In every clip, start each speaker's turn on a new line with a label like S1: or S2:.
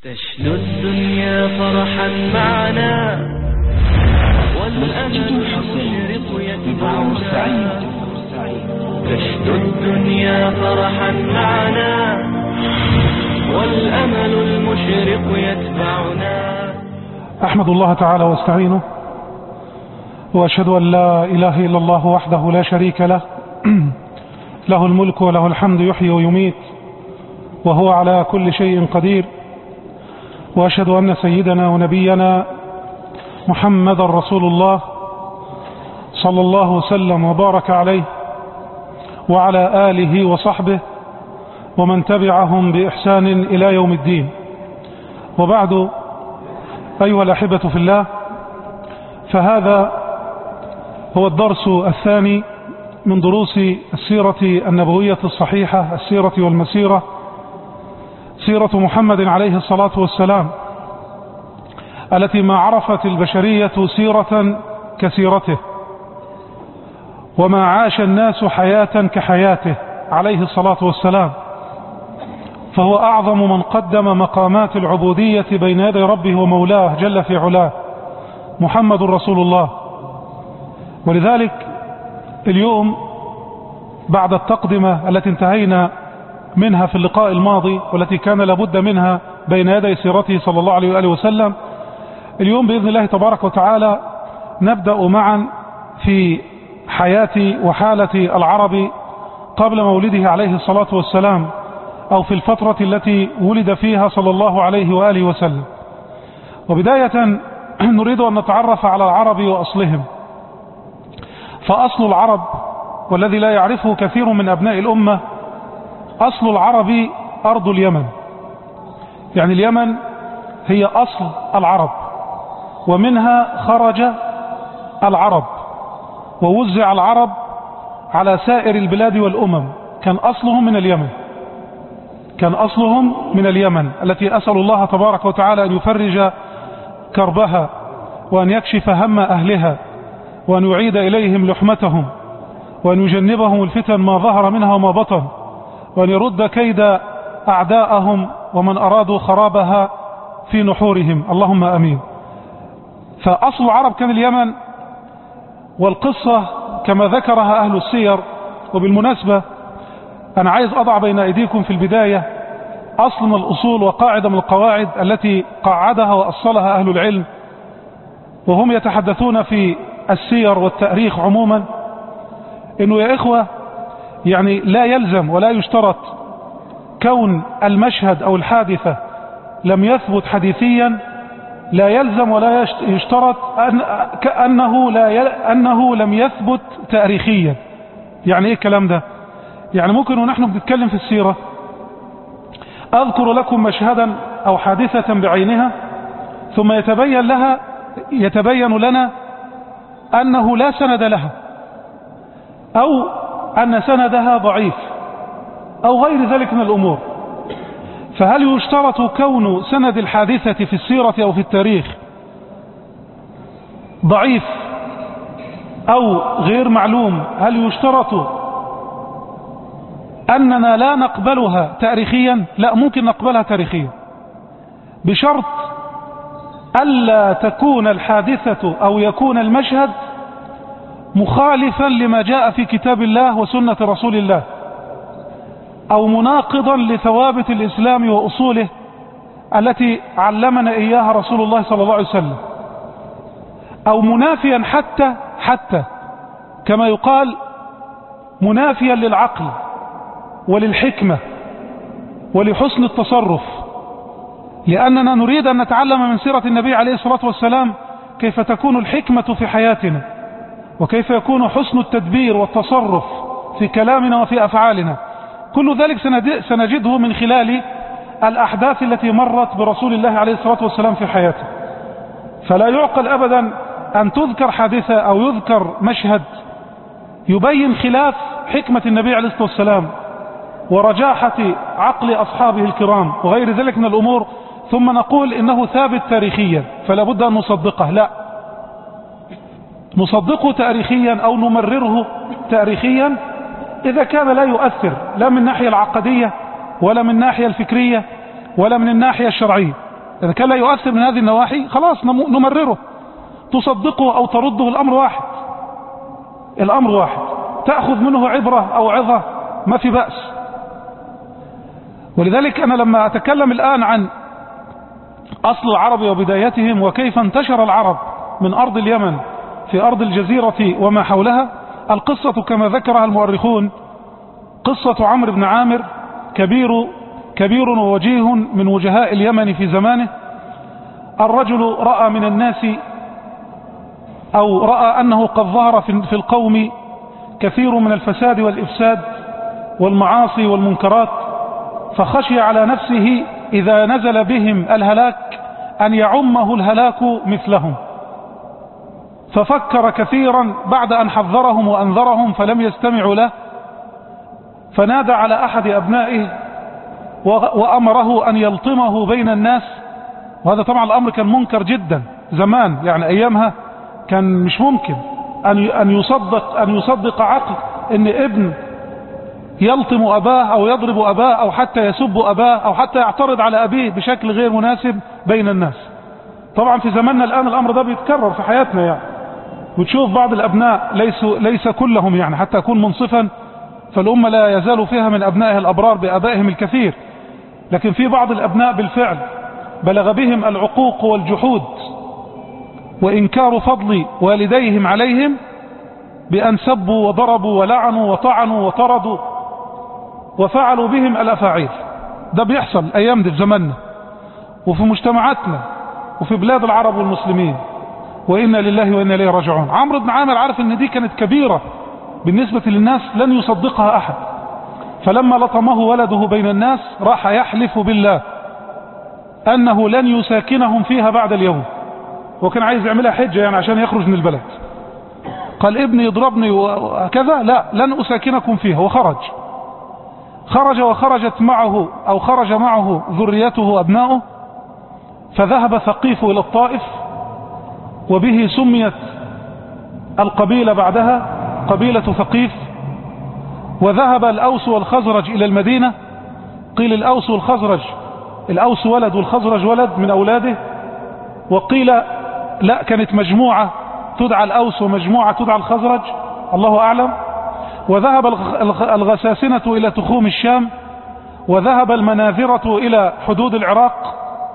S1: تشنو الدنيا فرحا معنا والأمل المشرق يتبعنا. تشنو الدنيا فرحا معنا والأمل المشرق يتبعنا.
S2: أحمد الله تعالى واستعينه وأشهد أن لا إله إلا الله وحده لا شريك له له الملك وله الحمد يحيي ويميت وهو على كل شيء قدير. وأشهد أن سيدنا ونبينا محمد رسول الله صلى الله وسلم وبارك عليه وعلى آله وصحبه ومن تبعهم بإحسان إلى يوم الدين. وبعد، أيها الأحبة في الله، فهذا هو الدرس الثاني من دروس السيرة النبوية الصحيحة، السيرة والمسيرة، سيرة محمد عليه الصلاة والسلام، التي ما عرفت البشرية سيرة كسيرته، وما عاش الناس حياة كحياته عليه الصلاة والسلام. فهو أعظم من قدم مقامات العبودية بين يدي ربه ومولاه جل في علاه، محمد رسول الله. ولذلك اليوم بعد التقدمة التي انتهينا منها في اللقاء الماضي والتي كان لابد منها بين يدي سيرته صلى الله عليه وآله وسلم، اليوم بإذن الله تبارك وتعالى نبدأ معا في حياة وحالة العرب قبل مولده عليه الصلاة والسلام، أو في الفترة التي ولد فيها صلى الله عليه وآله وسلم. وبداية نريد أن نتعرف على العرب وأصلهم. فأصل العرب، والذي لا يعرفه كثير من أبناء الأمة، أصل العرب أرض اليمن. يعني اليمن هي أصل العرب، ومنها خرج العرب ووزع العرب على سائر البلاد والأمم. كان أصلهم من اليمن، كان أصلهم من اليمن التي أسأل الله تبارك وتعالى أن يفرج كربها وأن يكشف هم أهلها وأن يعيد إليهم لحمتهم وأن يجنبهم الفتن ما ظهر منها وما بطن وأن يرد كيد أعداءهم ومن أرادوا خرابها في نحورهم، اللهم أمين. فأصل العرب كان اليمن. والقصة كما ذكرها أهل السير، وبالمناسبة أنا عايز أضع بين أيديكم في البداية أصل من الأصول وقاعدة من القواعد التي قاعدها وأصلها أهل العلم، وهم يتحدثون في السير والتاريخ عموما، إنه يا إخوة يعني لا يلزم ولا يشترط كون المشهد أو الحادثة لم يثبت حديثيا، لا يلزم ولا يشترط أنه لم يثبت تاريخيا. يعني إيه الكلام ده؟ يعني ممكن ونحن بنتكلم في السيرة أذكر لكم مشهدا أو حادثة بعينها، ثم يتبين لنا أنه لا سند لها، أو أن سندها ضعيف، أو غير ذلك من الأمور. فهل يشترط كون سند الحادثة في السيرة أو في التاريخ ضعيف أو غير معلوم؟ هل يشترط أننا لا نقبلها تاريخيا؟ لا، ممكن نقبلها تاريخيا، بشرط ألا تكون الحادثة أو يكون المشهد مخالفا لما جاء في كتاب الله وسنة رسول الله، أو مناقضا لثوابت الإسلام وأصوله التي علمنا إياها رسول الله صلى الله عليه وسلم، أو منافيا حتى كما يقال منافيا للعقل وللحكمة ولحسن التصرف. لأننا نريد أن نتعلم من سيرة النبي عليه الصلاة والسلام كيف تكون الحكمة في حياتنا، وكيف يكون حسن التدبير والتصرف في كلامنا وفي أفعالنا. كل ذلك سنجده من خلال الأحداث التي مرت برسول الله عليه الصلاة والسلام في حياته. فلا يعقل أبدا أن تذكر حادثة أو يذكر مشهد يبين خلاف حكمة النبي عليه الصلاة والسلام ورجاحة عقل أصحابه الكرام وغير ذلك من الأمور، ثم نقول إنه ثابت تاريخيا فلا بد أن نصدقه. لا، نصدقه تاريخيا أو نمرره تاريخيا إذا كان لا يؤثر لا من الناحية العقدية ولا من الناحية الفكرية ولا من الناحية الشرعية. إذا كان لا يؤثر من هذه النواحي خلاص نمرره، تصدقه أو ترده، الأمر واحد، الأمر واحد، تأخذ منه عبرة أو عظة ما في بأس. ولذلك أنا لما أتكلم الآن عن أصل العرب وبدايتهم وكيف انتشر العرب من أرض اليمن في أرض الجزيرة وما حولها، القصة كما ذكرها المؤرخون قصة عمرو بن عامر، كبير ووجيه من وجهاء اليمن في زمانه. الرجل رأى من الناس أو رأى أنه قد ظهر في القوم كثير من الفساد والإفساد والمعاصي والمنكرات، فخشي على نفسه إذا نزل بهم الهلاك أن يعمه الهلاك مثلهم، ففكر كثيرا بعد أن حذرهم وأنذرهم فلم يستمعوا له، فنادى على أحد أبنائه وأمره أن يلطمه بين الناس. وهذا طبعا الأمر كان منكر جدا زمان، يعني أيامها كان مش ممكن أن يصدق عقل أن ابن يلطم أباه أو يضرب أباه أو حتى يسب أباه أو حتى يعترض على أبيه بشكل غير مناسب بين الناس. طبعا في زماننا الآن الأمر ده بيتكرر في حياتنا، يعني وتشوف بعض الأبناء ليس كلهم، يعني حتى أكون منصفا فالأمة لا يزال فيها من أبنائها الأبرار بآبائهم الكثير، لكن في بعض الأبناء بالفعل بلغ بهم العقوق والجحود وإنكار فضل والديهم عليهم بأن سبوا وضربوا ولعنوا وطعنوا وطردوا وفعلوا بهم الأفاعيل. ده بيحصل الأيام دي في زماننا وفي مجتمعاتنا وفي بلاد العرب والمسلمين، وإنا لله وإنا إليه راجعون. عمرو بن عامر عارف ان دي كانت كبيرة بالنسبة للناس لن يصدقها أحد، فلما لطمه ولده بين الناس راح يحلف بالله أنه لن يساكنهم فيها بعد اليوم، وكان عايز يعملها حجة يعني عشان يخرج من البلد. قال ابني يضربني وكذا، لا لن أساكنكم فيها. وخرجت معه أو خرج معه ذريته أبناؤه، فذهب ثقيف إلى الطائف، وبه سميت القبيلة بعدها قبيلة ثقيف. وذهب الأوس والخزرج إلى المدينة، قيل الأوس والخزرج، الأوس ولد والخزرج ولد من أولاده، وقيل لا كانت مجموعة تدعى الأوس ومجموعة تدعى الخزرج، الله أعلم. وذهب الغساسنة إلى تخوم الشام، وذهب المناذرة إلى حدود العراق،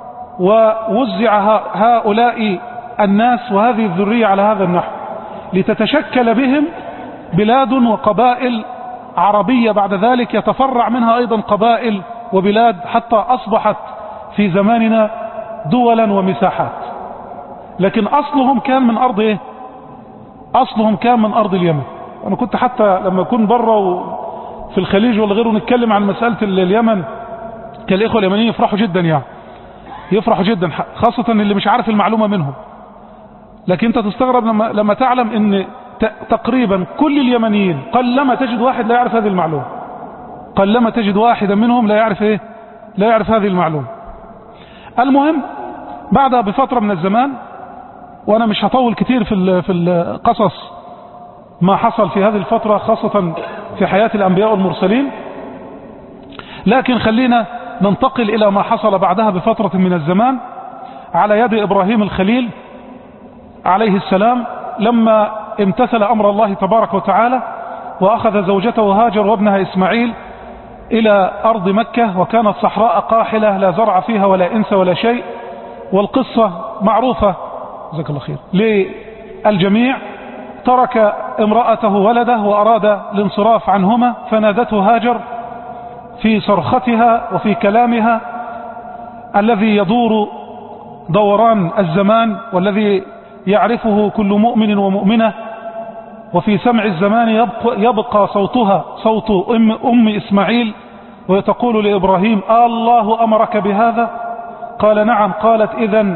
S2: ووزع هؤلاء الناس وهذه الذرية على هذا النحو لتتشكل بهم بلاد وقبائل عربية بعد ذلك يتفرع منها أيضا قبائل وبلاد، حتى أصبحت في زماننا دولا ومساحات. لكن أصلهم كان من أرض إيه؟ أصلهم كان من أرض اليمن. أنا كنت حتى لما أكون برا في الخليج ولا غيره نتكلم عن مسألة اليمن، كان الإخوة اليمنيين يفرحوا جدا، يعني يفرحوا جدا، خاصة اللي مش عارف المعلومة منهم. لكن أنت تستغرب لما تعلم أن تقريبا كل اليمنيين قلما تجد واحد لا يعرف هذه المعلومة، قلما تجد واحدا منهم لا يعرف إيه؟ لا يعرف هذه المعلومة. المهم بعدها بفترة من الزمان، وأنا مش هطول كتير في القصص ما حصل في هذه الفترة خاصة في حياة الأنبياء والمرسلين، لكن خلينا ننتقل إلى ما حصل بعدها بفترة من الزمان على يد إبراهيم الخليل عليه السلام، لما امتثل أمر الله تبارك وتعالى وأخذ زوجته هاجر وابنها إسماعيل إلى أرض مكة، وكانت صحراء قاحلة لا زرع فيها ولا إنس ولا شيء، والقصة معروفة جزاك الله خير للجميع. ترك امرأته ولده وأراد الانصراف عنهما، فنادته هاجر في صرختها وفي كلامها الذي يدور دوران الزمان والذي يعرفه كل مؤمن ومؤمنة، وفي سمع الزمان يبقى صوتها صوت أم إسماعيل، وتقول لإبراهيم الله أمرك بهذا؟ قال نعم. قالت إذن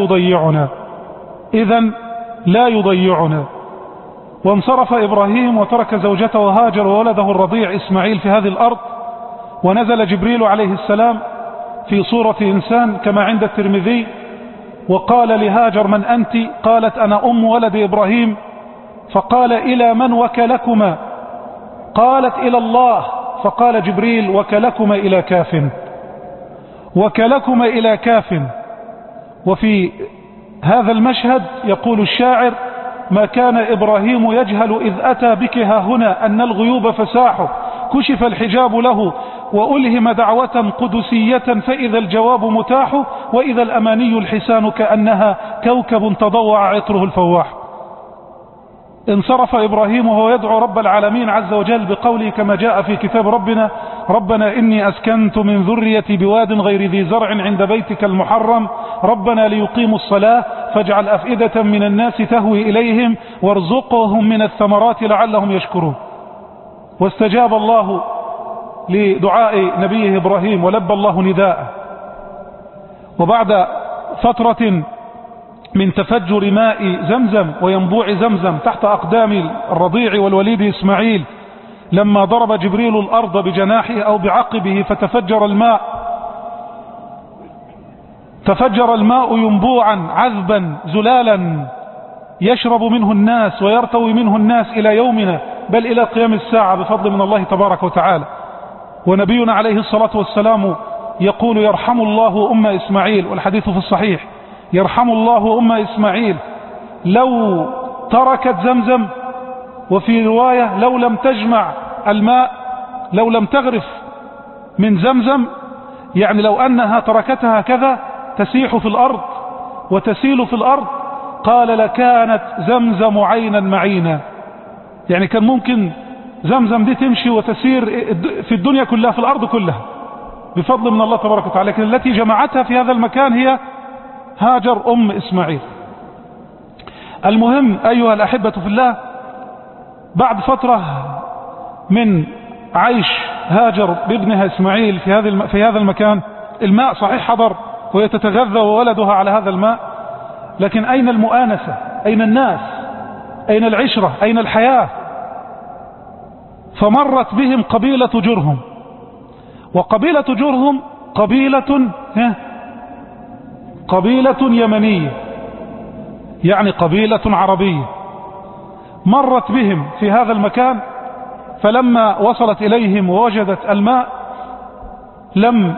S2: لا يضيعنا. وانصرف إبراهيم وترك زوجته وهاجر وولده الرضيع إسماعيل في هذه الأرض، ونزل جبريل عليه السلام في صورة إنسان كما عند الترمذي، وقال لهاجر من أنت؟ قالت أنا أم ولد إبراهيم. فقال إلى من وكلكما؟ قالت إلى الله. فقال جبريل وكلكما إلى كاف، وكلكما إلى كاف. وفي هذا المشهد يقول الشاعر: ما كان إبراهيم يجهل إذ أتى بك ها هنا أن الغيوب فساحه، كشف الحجاب له وألهم دعوة قدسية فإذا الجواب متاح، وإذا الأماني الحسان كأنها كوكب تضوع عطره الفواح. انصرف إبراهيم وهو يدعو رب العالمين عز وجل بقوله كما جاء في كتاب ربنا: ربنا إني أسكنت من ذريتي بواد غير ذي زرع عند بيتك المحرم ربنا ليقيموا الصلاة فاجعل أفئدة من الناس تهوي إليهم وارزقهم من الثمرات لعلهم يشكرون. واستجاب الله لدعاء نبيه إبراهيم ولبى الله نداءه. وبعد فترة من تفجر ماء زمزم وينبوع زمزم تحت أقدام الرضيع والوليد إسماعيل، لما ضرب جبريل الأرض بجناحه أو بعقبه فتفجر الماء، تفجر الماء ينبوعا عذبا زلالا يشرب منه الناس ويرتوي منه الناس إلى يومنا بل إلى قيام الساعة بفضل من الله تبارك وتعالى. ونبينا عليه الصلاة والسلام يقول: يرحم الله أم إسماعيل، والحديث في الصحيح: يرحم الله أم إسماعيل لو تركت زمزم، وفي رواية: لو لم تجمع الماء، لو لم تغرف من زمزم، يعني لو أنها تركتها كذا تسيح في الأرض وتسيل في الأرض، قال: لكانت زمزم عينا معينا. يعني كان ممكن زمزم دي تمشي وتسير في الدنيا كلها، في الأرض كلها بفضل من الله تبارك وتعالى، لكن التي جمعتها في هذا المكان هي هاجر أم إسماعيل. المهم أيها الأحبة في الله، بعد فترة من عيش هاجر بابنها إسماعيل في هذا المكان، الماء صحيح حضر وهي تتغذى وولدها على هذا الماء، لكن أين المؤانسة؟ أين الناس؟ أين العشرة؟ أين الحياة؟ فمرت بهم قبيلة جرهم، وقبيلة جرهم قبيلة يمنية، يعني قبيلة عربية، مرت بهم في هذا المكان، فلما وصلت إليهم ووجدت الماء لم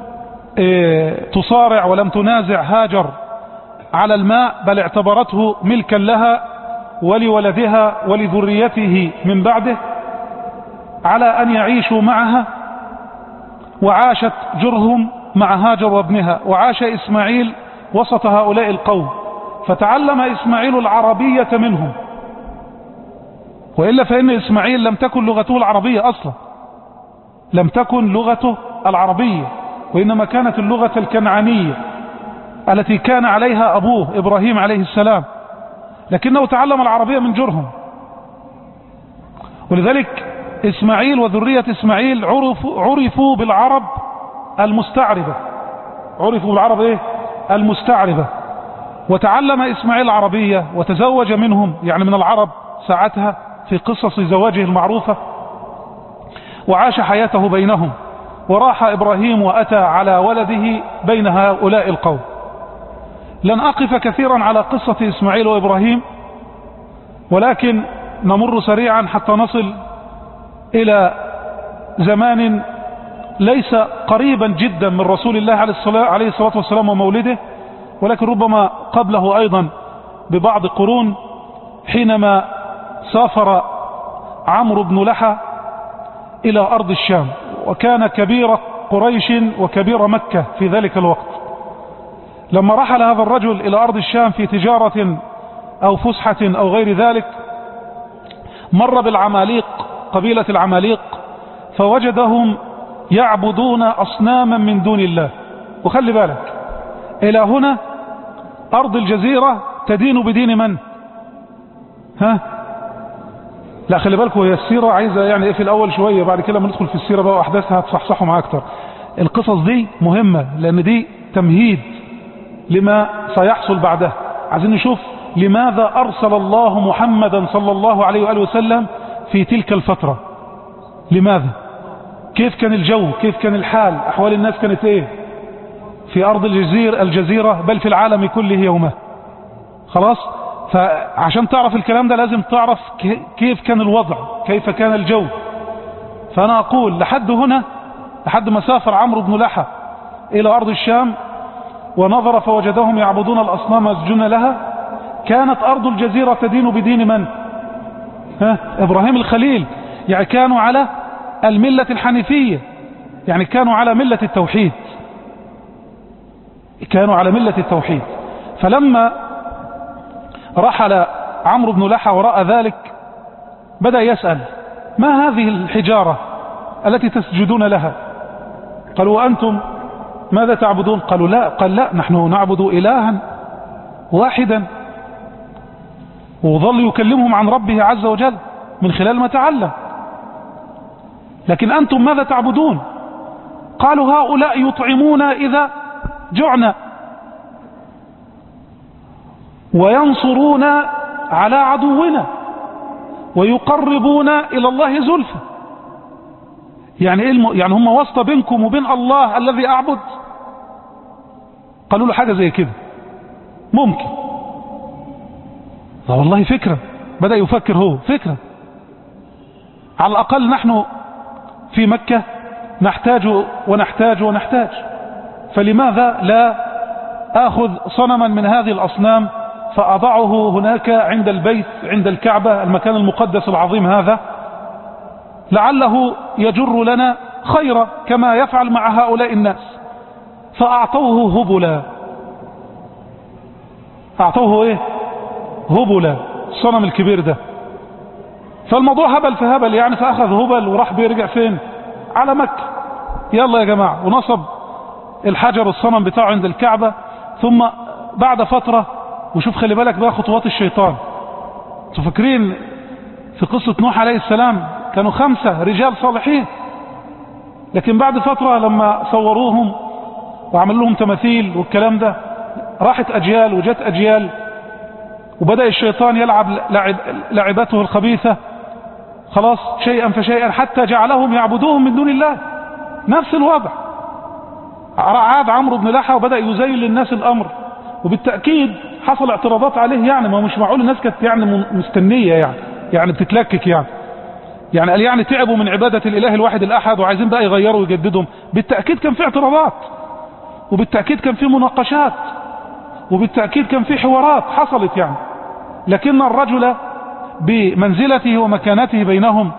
S2: تصارع ولم تنازع هاجر على الماء، بل اعتبرته ملكا لها ولولدها ولذريته من بعده على أن يعيشوا معها. وعاشت جرهم مع هاجر وابنها، وعاش إسماعيل وسط هؤلاء القوم، فتعلم إسماعيل العربية منهم، وإلا فإن إسماعيل لم تكن لغته العربية أصلا، لم تكن لغته العربية، وإنما كانت اللغة الكنعانية التي كان عليها أبوه إبراهيم عليه السلام، لكنه تعلم العربية من جرهم. ولذلك إسماعيل وذرية إسماعيل عرفوا بالعرب المستعربة، عرفوا بالعرب إيه؟ المستعربة. وتعلم إسماعيل العربية وتزوج منهم، يعني من العرب ساعتها في قصص زواجه المعروفة، وعاش حياته بينهم. وراح إبراهيم وأتى على ولده بين هؤلاء القوم. لن أقف كثيرا على قصة إسماعيل وإبراهيم، ولكن نمر سريعا حتى نصل إلى زمان ليس قريبا جدا من رسول الله عليه الصلاة والسلام ومولده، ولكن ربما قبله أيضا ببعض قرون، حينما سافر عمرو بن لحى إلى أرض الشام، وكان كبير قريش وكبير مكة في ذلك الوقت. لما رحل هذا الرجل إلى أرض الشام في تجارة أو فسحة أو غير ذلك، مر بالعماليق، قبيلة العماليق، فوجدهم يعبدون أصناما من دون الله. وخلي بالك، إلى هنا أرض الجزيرة تدين بدين من؟ لا خلي بالكم، هي السيرة عايزة يعني إيه في الأول شوية، بعد كده لما ندخل في السيرة بقى وأحداثها هتصحصحوا معاك أكتر. القصص دي مهمة لأن دي تمهيد لما سيحصل بعدها. عايزين نشوف لماذا أرسل الله محمدا صلى الله عليه وآله وسلم في تلك الفترة. لماذا؟ كيف كان الجو؟ كيف كان الحال؟ أحوال الناس كانت إيه في أرض الجزيرة بل في العالم كله يومه؟ خلاص؟ فعشان تعرف الكلام ده لازم تعرف كيف كان الوضع، كيف كان الجو. فأنا أقول لحد هنا، لحد ما سافر عمرو بن لحى إلى أرض الشام، ونظر فوجدهم يعبدون الأصنام يسجدون لها. كانت أرض الجزيرة تدين بدين من؟ إبراهيم الخليل. يعني كانوا على الملة الحنيفية، يعني كانوا على ملة التوحيد، كانوا على ملة التوحيد. فلما رحل عمرو بن لحى وراء ذلك بدأ يسأل: ما هذه الحجارة التي تسجدون لها؟ قالوا: وأنتم ماذا تعبدون؟ قالوا: لا. قال: لا، نحن نعبد إلها واحدا. وظل يكلمهم عن ربه عز وجل من خلال ما تعلم. لكن أنتم ماذا تعبدون؟ قالوا: هؤلاء يطعمون إذا جعنا، وينصرون على عدونا، ويقربون إلى الله زلفى. يعني يعني هم واسطة بينكم وبين الله الذي أعبد؟ قالوا له حاجة زي كده ممكن. والله فكرة. بدأ يفكر هو فكرة. على الأقل نحن في مكة نحتاج ونحتاج ونحتاج، فلماذا لا آخذ صنما من هذه الأصنام فأضعه هناك عند البيت، عند الكعبة، المكان المقدس العظيم هذا، لعله يجر لنا خيرا كما يفعل مع هؤلاء الناس. فأعطوه هبلا. أعطوه إيه؟ هبلا، الصنم الكبير ده. فالموضوع هبل في هبل يعني، فأخذ هبل وراح بيرجع فين؟ على مكة. يلا يا جماعة، ونصب الحجر الصنم بتاعه عند الكعبة. ثم بعد فترة، وشوف خلي بالك بقى خطوات الشيطان. تفكرين في قصة نوح عليه السلام كانوا 5 رجال صالحين، لكن بعد فترة لما صوروهم وعملوا لهم تماثيل والكلام ده، راحت أجيال وجت أجيال، وبدأ الشيطان يلعب لعبته الخبيثة، خلاص شيئا فشيئا، حتى جعلهم يعبدوهم من دون الله. نفس الوضع. عاد عمرو بن لحى وبدأ يزين للناس الأمر، وبالتأكيد حصل اعتراضات عليه. يعني ما مش معقول الناس كانت يعني مستنية، يعني بتتلكك يعني قال يعني تعبوا من عبادة الإله الواحد الأحد وعايزين بقى يغيروا ويجددهم. بالتأكيد كان في اعتراضات، وبالتأكيد كان في مناقشات، وبالتأكيد كان في حوارات حصلت يعني. لكن الرجل بمنزلته ومكانته بينهم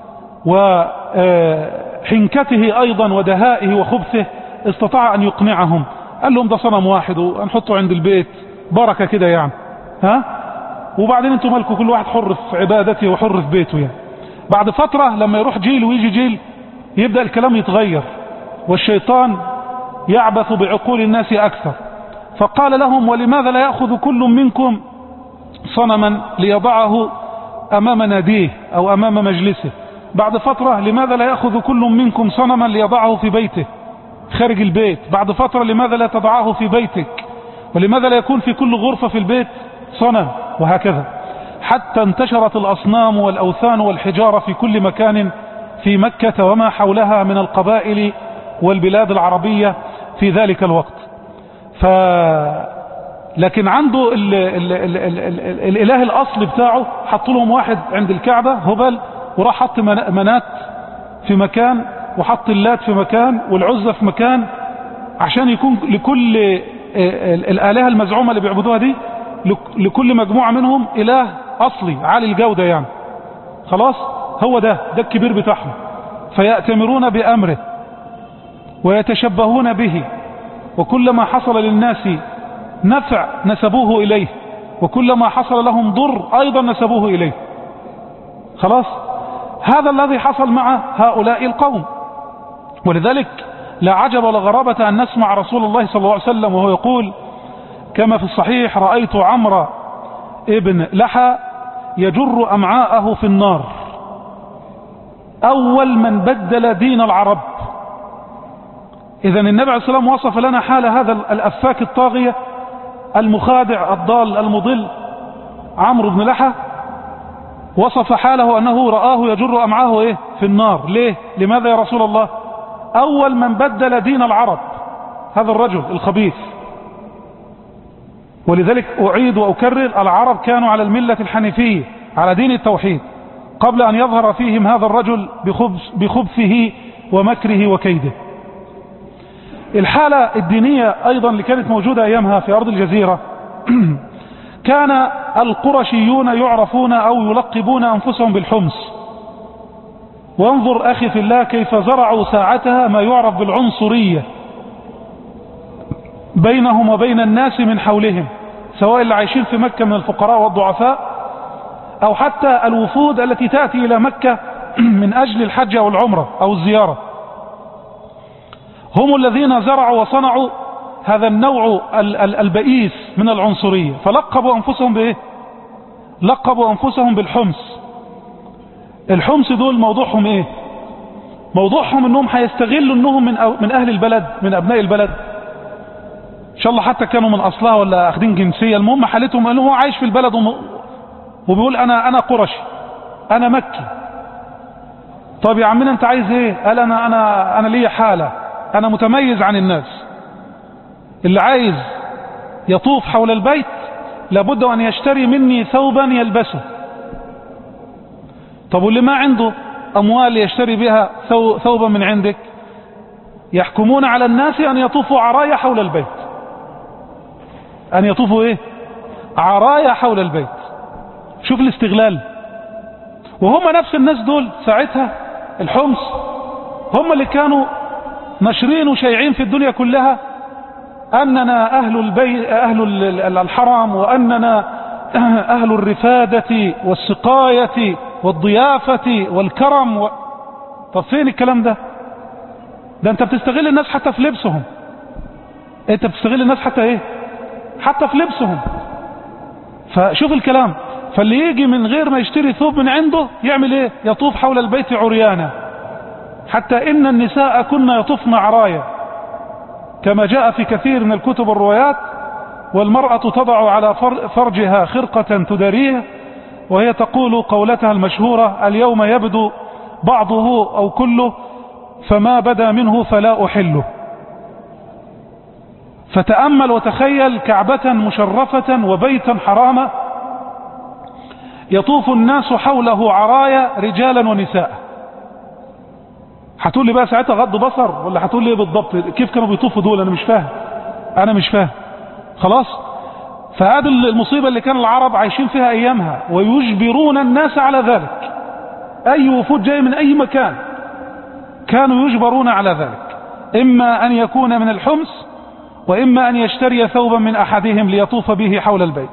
S2: وحنكته أيضا ودهائه وخبثه استطاع أن يقنعهم. قال لهم ده صنم واحد وهنحطه عند البيت بركة كده يعني، وبعدين انتم مالكوا، كل واحد حر في عبادته وحر في بيته يعني. بعد فترة لما يروح جيل ويجي جيل يبدأ الكلام يتغير، والشيطان يعبث بعقول الناس أكثر. فقال لهم: ولماذا لا يأخذ كل منكم صنما ليضعه أمام ناديه أو أمام مجلسه؟ بعد فترة: لماذا لا يأخذ كل منكم صنما ليضعه في بيته خارج البيت؟ بعد فترة: لماذا لا تضعه في بيتك؟ ولماذا لا يكون في كل غرفة في البيت صنم؟ وهكذا حتى انتشرت الأصنام والأوثان والحجارة في كل مكان في مكة وما حولها من القبائل والبلاد العربية في ذلك الوقت. لكن عنده الإله الأصل بتاعه حط لهم واحد عند الكعبة هبل، وراح حط منات في مكان، وحط اللات في مكان، والعزة في مكان، عشان يكون لكل الآلهة المزعومة اللي بيعبدوها دي لكل مجموعة منهم إله أصلي عالي الجودة يعني. خلاص هو ده الكبير بتاعهم. فيأتمرون بأمره ويتشبهون به، وكلما حصل للناس نفع نسبوه إليه، وكلما حصل لهم ضر أيضا نسبوه إليه. خلاص هذا الذي حصل مع هؤلاء القوم. ولذلك لا عجب ولا غرابة أن نسمع رسول الله صلى الله عليه وسلم وهو يقول كما في الصحيح: رأيت عمرو ابن لحى يجر أمعاءه في النار، أول من بدل دين العرب. إذن النبي عليه الصلاة والسلام وصف لنا حال هذا الأفاك الطاغية المخادع الضال المضل عمرو بن لحى، وصف حاله أنه رآه يجر أمعاه في النار. ليه؟ لماذا يا رسول الله؟ أول من بدل دين العرب هذا الرجل الخبيث. ولذلك أعيد وأكرر: العرب كانوا على الملة الحنيفية، على دين التوحيد، قبل أن يظهر فيهم هذا الرجل بخبثه ومكره وكيده. الحالة الدينية أيضا اللي كانت موجودة أيامها في أرض الجزيرة كان القرشيون يعرفون أو يلقبون أنفسهم بالحمص. وانظر أخي في الله كيف زرعوا ساعتها ما يعرف بالعنصرية بينهم وبين الناس من حولهم، سواء اللي عايشين في مكة من الفقراء والضعفاء أو حتى الوفود التي تأتي إلى مكة من أجل الحج أو العمرة أو الزيارة. هم الذين زرعوا وصنعوا هذا النوع البئيس من العنصرية، فلقبوا أنفسهم بإيه؟ لقبوا أنفسهم بالحمص. الحمص دول موضوعهم إيه؟ موضوعهم أنهم هيستغلوا أنهم من أهل البلد، من أبناء البلد، إن شاء الله حتى كانوا من أصلها ولا أخذين جنسية، المهم حالتهم أنه هو عايش في البلد وبيقول أنا قرشي، أنا مكي. طب يا عمنا أنت عايز إيه؟ قال أنا لي حالة، أنا متميز عن الناس. اللي عايز يطوف حول البيت لابد أن يشتري مني ثوبا يلبسه. طب واللي ما عنده أموال يشتري بها ثوبا من عندك، يحكمون على الناس أن يطوفوا عرايا حول البيت. أن يطوفوا إيه؟ عرايا حول البيت. شوف الاستغلال. وهم نفس الناس دول ساعتها الحمص هم اللي كانوا نشرين وشيعين في الدنيا كلها أننا أهل البيت، أهل الحرم، وأننا أهل الرفادة والسقاية والضيافة والكرم طب فين الكلام ده؟ ده أنت بتستغل الناس حتى في لبسهم. أنت بتستغل الناس حتى إيه؟ حتى في لبسهم. فشوف الكلام. فاللي يجي من غير ما يشتري ثوب من عنده يعمل إيه؟ يطوف حول البيت عريانا، حتى إن النساء كنا يطوفن عرايا كما جاء في كثير من الكتب والروايات. والمرأة تضع على فرجها خرقة تداريه، وهي تقول قولتها المشهورة: اليوم يبدو بعضه أو كله، فما بدا منه فلا أحله. فتأمل وتخيل كعبة مشرفة وبيتا حراما يطوف الناس حوله عرايا رجالا ونساء. هتقول لي بقى ساعتها غض بصر، ولا هتقول لي ايه بالضبط؟ كيف كانوا بيطوفوا دول؟ انا مش فاهم خلاص. فهذه المصيبة اللي كان العرب عايشين فيها ايامها، ويجبرون الناس على ذلك. اي وفود جاي من اي مكان كانوا يجبرون على ذلك، اما ان يكون من الحمص، واما ان يشتري ثوبا من احدهم ليطوف به حول البيت.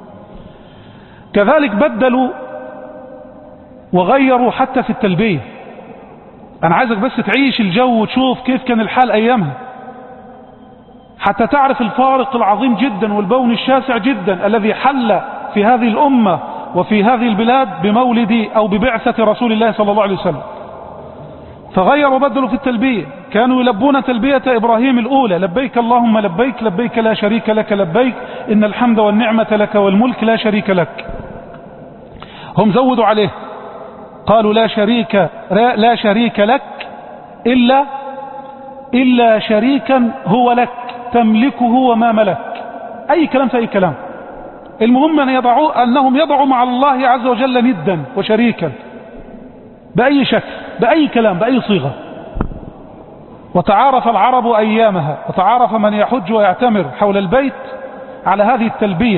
S2: كذلك بدلوا وغيروا حتى في التلبية. انا عايزك بس تعيش الجو وتشوف كيف كان الحال ايامها، حتى تعرف الفارق العظيم جدا والبون الشاسع جدا الذي حل في هذه الامة وفي هذه البلاد بمولد او ببعثة رسول الله صلى الله عليه وسلم. فغيروا وبدلوا في التلبية. كانوا يلبون تلبية ابراهيم الاولى: لبيك اللهم لبيك، لبيك لا شريك لك لبيك، ان الحمد والنعمة لك والملك لا شريك لك. هم زودوا عليه، قالوا لا شريك لك إلا شريكا هو لك تملكه وما ملك. أي كلام في أي كلام. المهم أنهم يضعوا مع الله عز وجل ندا وشريكا بأي شكل، بأي كلام، بأي صيغة. وتعارف العرب أيامها، وتعارف من يحج ويعتمر حول البيت على هذه التلبية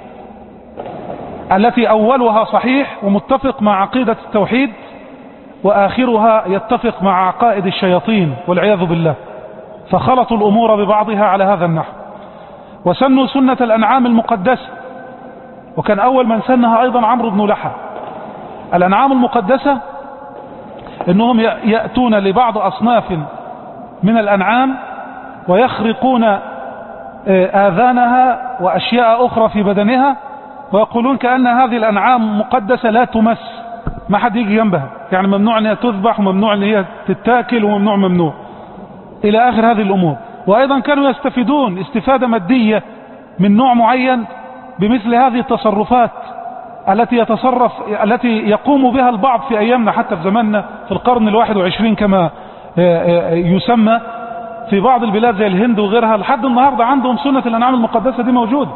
S2: التي أولها صحيح ومتفق مع عقيدة التوحيد، وآخرها يتفق مع عقائد الشياطين والعياذ بالله. فخلطوا الأمور ببعضها على هذا النحو. وسنوا سنة الأنعام المقدسة، وكان أول من سنها أيضا عمرو بن لحى. الأنعام المقدسة إنهم يأتون لبعض أصناف من الأنعام ويخرقون آذانها وأشياء أخرى في بدنها، ويقولون كأن هذه الأنعام مقدسة لا تمس، ما حد يجي جنبها، يعني ممنوع أن هي تذبح، وممنوع أن هي تتاكل، وممنوع إلى آخر هذه الأمور. وأيضا كانوا يستفيدون استفادة مادية من نوع معين بمثل هذه التصرفات التي يقوم بها البعض في أيامنا، حتى في زماننا في القرن 21 كما يسمى، في بعض البلاد زي الهند وغيرها لحد النهاردة عندهم سنة الأنعام المقدسة دي موجودة.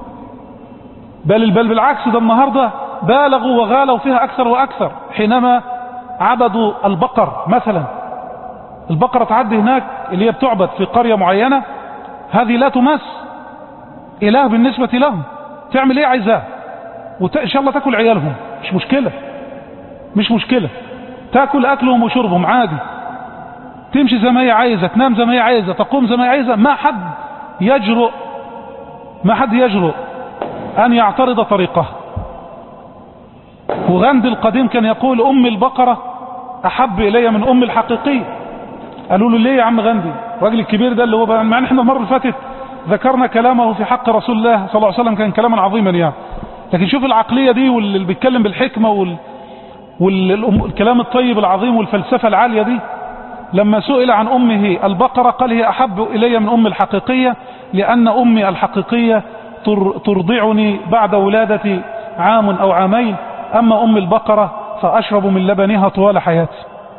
S2: بل بالعكس، ده النهاردة بالغوا وغالوا فيها أكثر وأكثر حينما عبدوا البقر مثلا. البقرة تعدي هناك اللي هي بتعبد في قرية معينة، هذه لا تمس إله بالنسبة لهم، تعمل ايه عايزاه، وإن شاء الله تاكل عيالهم، مش مشكلة، مش مشكلة، تاكل أكلهم وشربهم عادي، تمشي زي ما هي عايزة، تنام زي ما هي عايزة، تقوم زي ما هي عايزة، ما حد يجرؤ أن يعترض طريقه. وغاندي القديم كان يقول أم البقرة أحب إلي من أم الحقيقية. قالوا له ليه يا عم غاندي؟ الراجل الكبير ده اللي هو مع ان احنا المرة اللي فاتت ذكرنا كلامه في حق رسول الله صلى الله عليه وسلم كان كلاما عظيما يعني، لكن شوف العقلية دي واللي بيتكلم بالحكمة والكلام الطيب العظيم والفلسفة العالية دي، لما سئل عن أمه البقرة قال هي أحب إلي من أم الحقيقية، لأن أمي الحقيقية ترضعني بعد ولادتي عام أو عامين، أما أم البقرة فأشرب من لبنها طوال حياتي.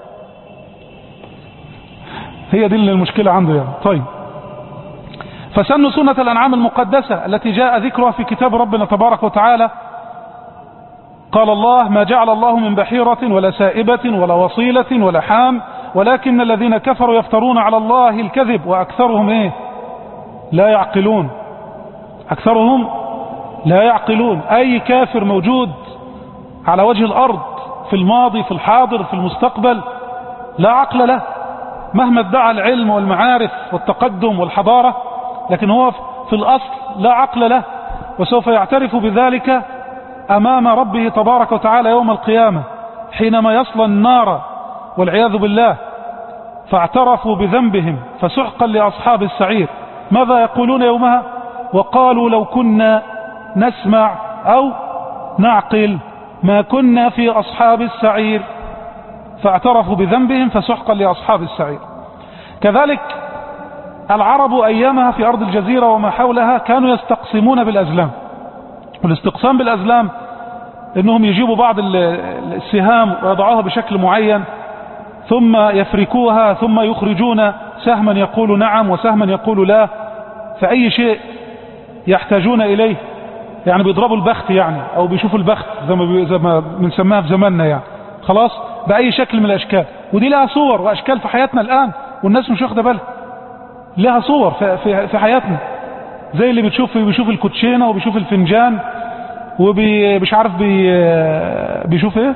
S2: هي دي المشكلة عنده يعني. طيب، فسن سنة الأنعام المقدسة التي جاء ذكرها في كتاب ربنا تبارك وتعالى. قال الله: ما جعل الله من بحيرة ولا سائبة ولا وصيلة ولا حام، ولكن الذين كفروا يفترون على الله الكذب وأكثرهم ايه؟ لا يعقلون. أكثرهم لا يعقلون. أي كافر موجود على وجه الأرض في الماضي في الحاضر في المستقبل لا عقل له، مهما ادعى العلم والمعارف والتقدم والحضارة، لكن هو في الأصل لا عقل له، وسوف يعترف بذلك أمام ربه تبارك وتعالى يوم القيامة حينما يصل النار والعياذ بالله. فاعترفوا بذنبهم فسحقا لأصحاب السعير. ماذا يقولون يومها؟ وقالوا لو كنا نسمع أو نعقل ما كنا في أصحاب السعير. فاعترفوا بذنبهم فسحقا لأصحاب السعير. كذلك العرب أيامها في أرض الجزيرة وما حولها كانوا يستقسمون بالأزلام. والاستقسام بالأزلام إنهم يجيبوا بعض السهام ويضعوها بشكل معين، ثم يفركوها، ثم يخرجون سهما يقول نعم وسهما يقول لا، فأي شيء يحتاجون إليه، يعني بيضربوا البخت يعني، أو بيشوفوا البخت زي ما بنسميها في زماننا يعني، خلاص بأي شكل من الأشكال. ودي لها صور وأشكال في حياتنا الآن والناس مش واخده بالها، لها صور في حياتنا، زي اللي بيشوف الكوتشينة وبيشوف الفنجان ومش عارف بيشوف ايه،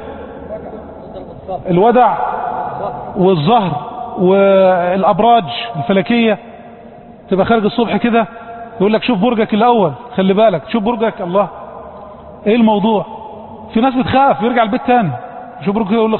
S2: الودع والزهر والأبراج الفلكية. تبقى خارج الصبح كده يقول لك شوف برجك الأول، خلي بالك شوف برجك. الله، ايه الموضوع؟ في ناس بتخاف يرجع البيت تاني، شوف برجك يقول له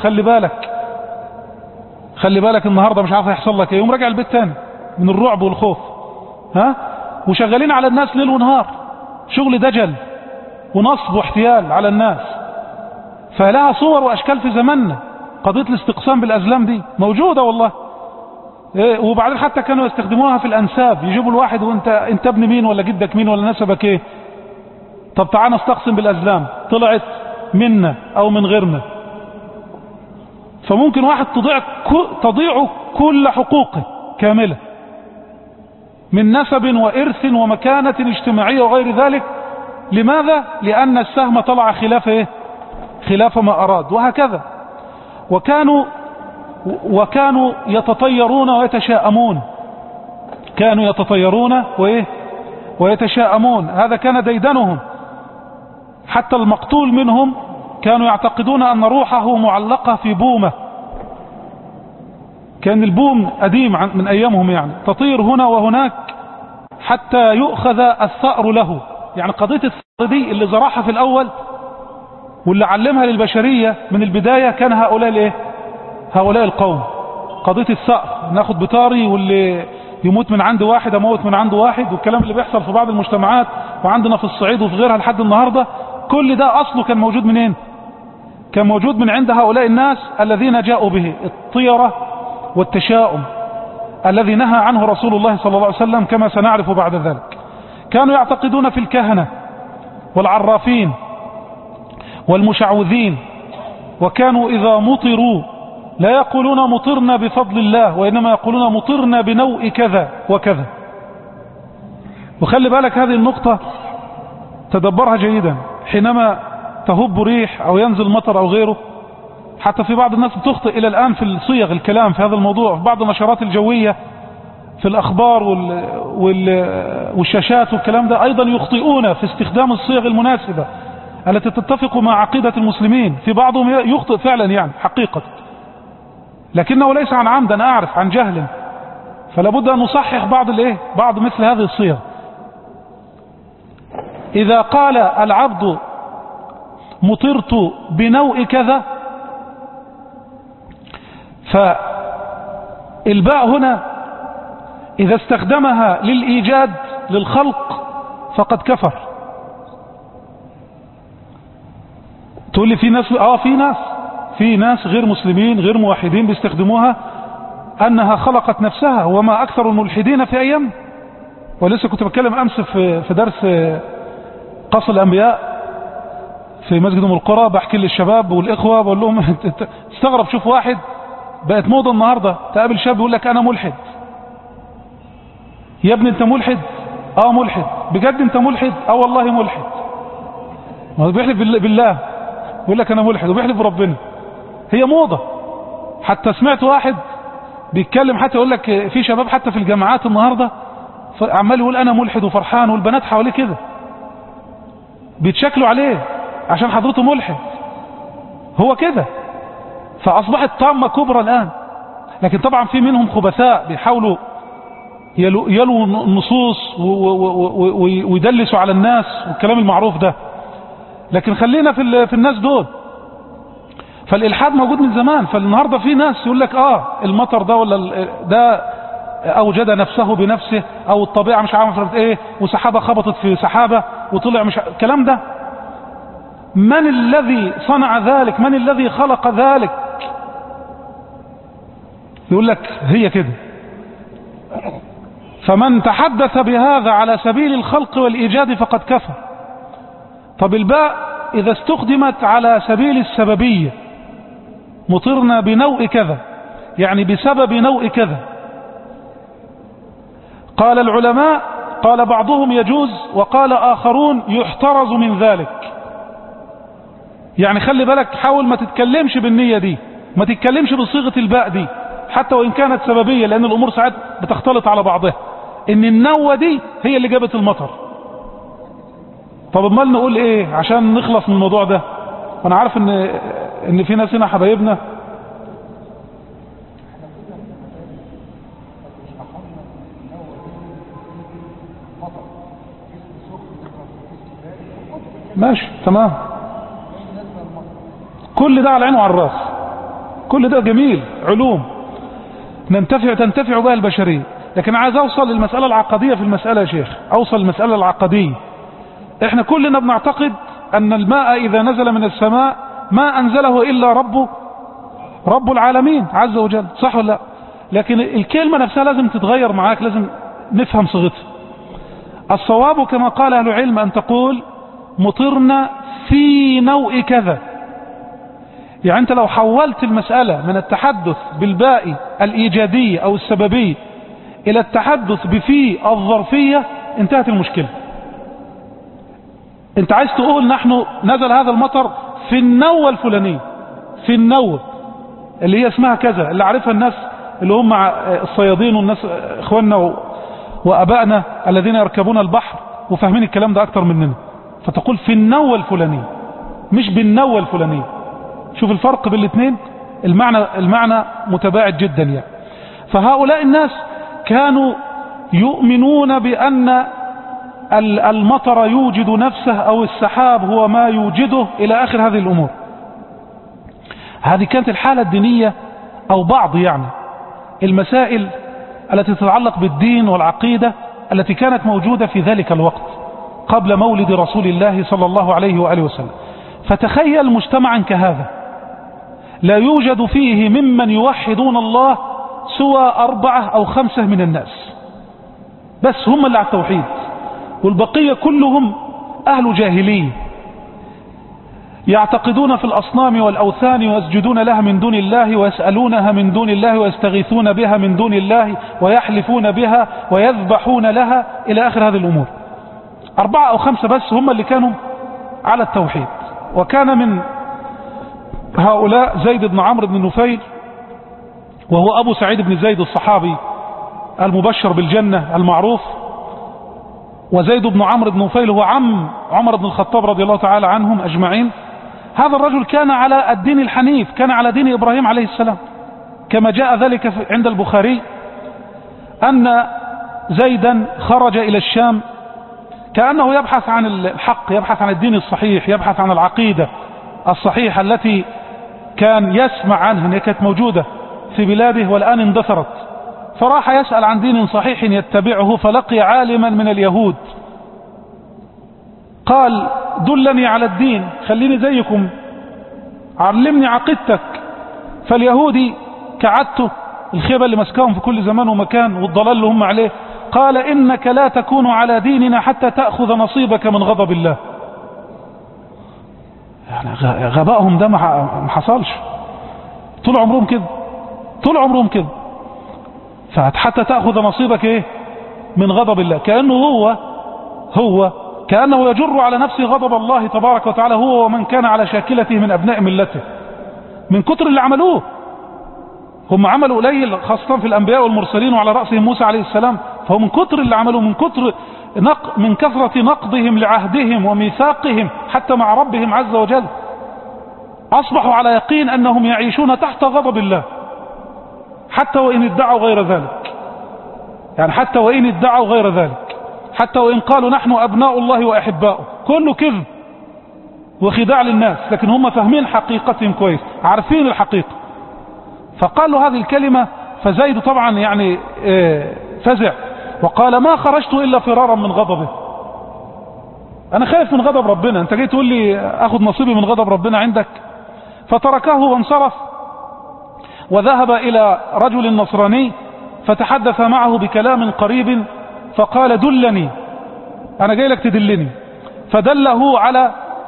S2: خلي بالك النهاردة مش عارف هيحصل لك ايه، يقوم راجع البيت تاني من الرعب والخوف. وشغالين على الناس ليل ونهار، شغل دجل ونصب واحتيال على الناس. فلها صور واشكال في زماننا. قضية الاستقسام بالازلام دي موجودة والله. وبعدين حتى كانوا يستخدموها في الانساب، يجيبوا الواحد وانت ابن مين ولا جدك مين ولا نسبك ايه، طب تعال نستقسم بالازلام، طلعت منا او من غيرنا. فممكن واحد تضيع كل حقوقه كاملة من نسب وإرث ومكانة اجتماعية وغير ذلك. لماذا؟ لأن السهم طلع خلاف ما أراد. وهكذا. وكانوا يتطيرون ويتشاءمون، كانوا يتطيرون ويتشاءمون. هذا كان ديدنهم. حتى المقتول منهم كانوا يعتقدون أن روحه معلقة في بومة. كان البوم قديم من أيامهم يعني، تطير هنا وهناك حتى يؤخذ الثأر له. يعني قضية الثأر دي اللي زرعها في الأول واللي علمها للبشرية من البداية كان هؤلاء القوم. قضية الثأر، ناخد بطاري واللي يموت من عند واحد اموت من عنده واحد، والكلام اللي بيحصل في بعض المجتمعات وعندنا في الصعيد وفي غيرها لحد النهاردة، كل ده أصله كان موجود منين؟ كان موجود من عند هؤلاء الناس الذين جاءوا به الطيرة والتشاؤم الذي نهى عنه رسول الله صلى الله عليه وسلم كما سنعرف بعد ذلك. كانوا يعتقدون في الكهنة والعرافين والمشعوذين، وكانوا إذا مطروا لا يقولون مطرنا بفضل الله، وإنما يقولون مطرنا بنوء كذا وكذا. وخلي بالك هذه النقطة تدبرها جيدا. حينما تهب ريح أو ينزل مطر أو غيره، حتى في بعض الناس بتخطئ إلى الآن في صيغ الكلام في هذا الموضوع، في بعض النشرات الجوية في الأخبار والشاشات والكلام ده أيضا يخطئون في استخدام الصيغ المناسبة التي تتفق مع عقيدة المسلمين. في بعضهم يخطئ فعلا يعني حقيقة، لكنه ليس عن عمد، أنا أعرف عن جهل، فلا بد أن نصحح بعض مثل هذه الصيغ. إذا قال العبد مطرت بنوء كذا، فالباء هنا إذا استخدمها للإيجاد للخلق فقد كفر. تقول لي في ناس غير مسلمين غير موحدين بيستخدموها أنها خلقت نفسها، وما أكثر الملحدين في أيام. ولسه كنت بتكلم أمس في درس قصر الأنبياء في مسجد القرى، بحكي للشباب والإخوة بقول لهم استغرب، شوف واحد بقت موضة النهاردة تقابل شاب يقول لك أنا ملحد. يا ابني أنت ملحد؟ ملحد. بجد أنت ملحد؟ والله ملحد. ما بيحلف بالله يقول لك أنا ملحد، وبيحلف بربنا. هي موضة. حتى سمعت واحد بيتكلم، حتى يقول لك في شباب حتى في الجامعات النهاردة عمال يقول أنا ملحد وفرحان، والبنات حواليه كده بيتشكلوا عليه عشان حضرته ملحد. هو كده، فأصبحت طامة كبرى الآن. لكن طبعا في منهم خبثاء بيحاولوا يلوا النصوص ويدلسوا على الناس والكلام المعروف ده. لكن خلينا في الناس دول. فالإلحاد موجود من زمان. فالنهاردة في ناس يقول لك المطر ده ولا ده أوجد نفسه بنفسه، أو الطبيعة مش عارف ايه، وسحابة خبطت في سحابة وطلع مش الكلام ده. من الذي صنع ذلك؟ من الذي خلق ذلك؟ يقول لك هي كده. فمن تحدث بهذا على سبيل الخلق والإيجاد فقد كفر. طب الباء إذا استخدمت على سبيل السببية، مطرنا بنوء كذا، يعني بسبب نوء كذا. قال العلماء، قال بعضهم يجوز، وقال آخرون يحترز من ذلك. يعني خلي بالك، حاول ما تتكلمش بالنية دي، ما تتكلمش بصيغة الباء دي حتى وإن كانت سببية، لأن الأمور ساعات بتختلط على بعضها، إن النوة دي هي اللي جابت المطر. طب امال نقول إيه عشان نخلص من الموضوع ده؟ وأنا عارف إن في ناس هنا حبايبنا ماشي تمام، كل ده على العين وعلى الراس، كل ده جميل، علوم تنتفع بها البشرية. لكن عايز اوصل للمسألة العقدية في المسألة يا شيخ، اوصل للمسألة العقدية. احنا كلنا بنعتقد ان الماء اذا نزل من السماء ما انزله الا رب العالمين عز وجل، صح ولا لا؟ لكن الكلمة نفسها لازم تتغير معاك، لازم نفهم صيغتها. الصواب كما قال اهل العلم ان تقول مطرنا في نوء كذا. يعني انت لو حولت المسألة من التحدث بالباء الإيجادية أو السببية إلى التحدث بفي الظرفية انتهت المشكلة. انت عايز تقول نحن نزل هذا المطر في النوة الفلانية، في النوة اللي هي اسمها كذا، اللي عارفها الناس اللي هم الصيادين والناس اخواننا وأبائنا الذين يركبون البحر وفاهمين الكلام ده أكتر مننا. فتقول في النوة الفلانية مش بالنوة الفلانية. شوف الفرق بين الاثنين، المعنى متباعد جدا يعني. فهؤلاء الناس كانوا يؤمنون بأن المطر يوجد نفسه أو السحاب هو ما يوجده إلى آخر هذه الأمور. هذه كانت الحالة الدينية أو بعض يعني المسائل التي تتعلق بالدين والعقيدة التي كانت موجودة في ذلك الوقت قبل مولد رسول الله صلى الله عليه وآله وسلم. فتخيل مجتمعا كهذا لا يوجد فيه ممن يوحدون الله سوى 4 أو 5 من الناس بس، هم اللي على التوحيد، والبقية كلهم أهل جاهلية يعتقدون في الأصنام والأوثان ويسجدون لها من دون الله ويسألونها من دون الله ويستغيثون بها من دون الله ويحلفون بها ويذبحون لها إلى آخر هذه الأمور. 4 أو 5 بس هم اللي كانوا على التوحيد. وكان هؤلاء زيد بن عمرو بن نفيل، وهو أبو سعيد بن زيد الصحابي المبشر بالجنة المعروف، وزيد بن عمرو بن نفيل هو عم عمر بن الخطاب رضي الله تعالى عنهم أجمعين. هذا الرجل كان على الدين الحنيف، كان على دين إبراهيم عليه السلام، كما جاء ذلك عند البخاري أن زيدا خرج إلى الشام كأنه يبحث عن الحق، يبحث عن الدين الصحيح، يبحث عن العقيدة الصحيحة التي كان يسمع عنها أنها كانت موجودة في بلاده والآن اندثرت. فراح يسأل عن دين صحيح يتبعه، فلقي عالما من اليهود قال: دلني على الدين، خليني زيكم، علمني عقيدتك. فاليهودي كعدته الخيبة اللي مسكاهم في كل زمان ومكان والضلال اللي هم عليه، قال: إنك لا تكون على ديننا حتى تأخذ نصيبك من غضب الله. يعني غبائهم ده ما حصلش، طول عمرهم كده، طول عمرهم كده. فحتى تأخذ نصيبك ايه من غضب الله، كأنه هو كأنه يجر على نفسه غضب الله تبارك وتعالى، هو ومن كان على شاكلته من أبناء ملته، من كتر اللي عملوه. هم عملوا قليل خاصة في الأنبياء والمرسلين وعلى رأسهم موسى عليه السلام، فهو من كتر اللي عملوه، من كثرة نقضهم لعهدهم وميثاقهم حتى مع ربهم عز وجل، أصبحوا على يقين أنهم يعيشون تحت غضب الله، حتى وإن ادعوا غير ذلك. يعني حتى وإن ادعوا غير ذلك، حتى وإن قالوا نحن أبناء الله وأحباؤه، كله كذب وخداع للناس، لكن هم فاهمين حقيقتهم كويس، عارفين الحقيقة. فقالوا هذه الكلمة، فزيد طبعا يعني فزع وقال: ما خرجت إلا فرارا من غضبه، أنا خايف من غضب ربنا، أنت جاي تقول لي أخذ نصيبي من غضب ربنا عندك. فتركه وانصرف وذهب إلى رجل نصراني فتحدث معه بكلام قريب، فقال: دلني، أنا جاي لك تدلني. فدله على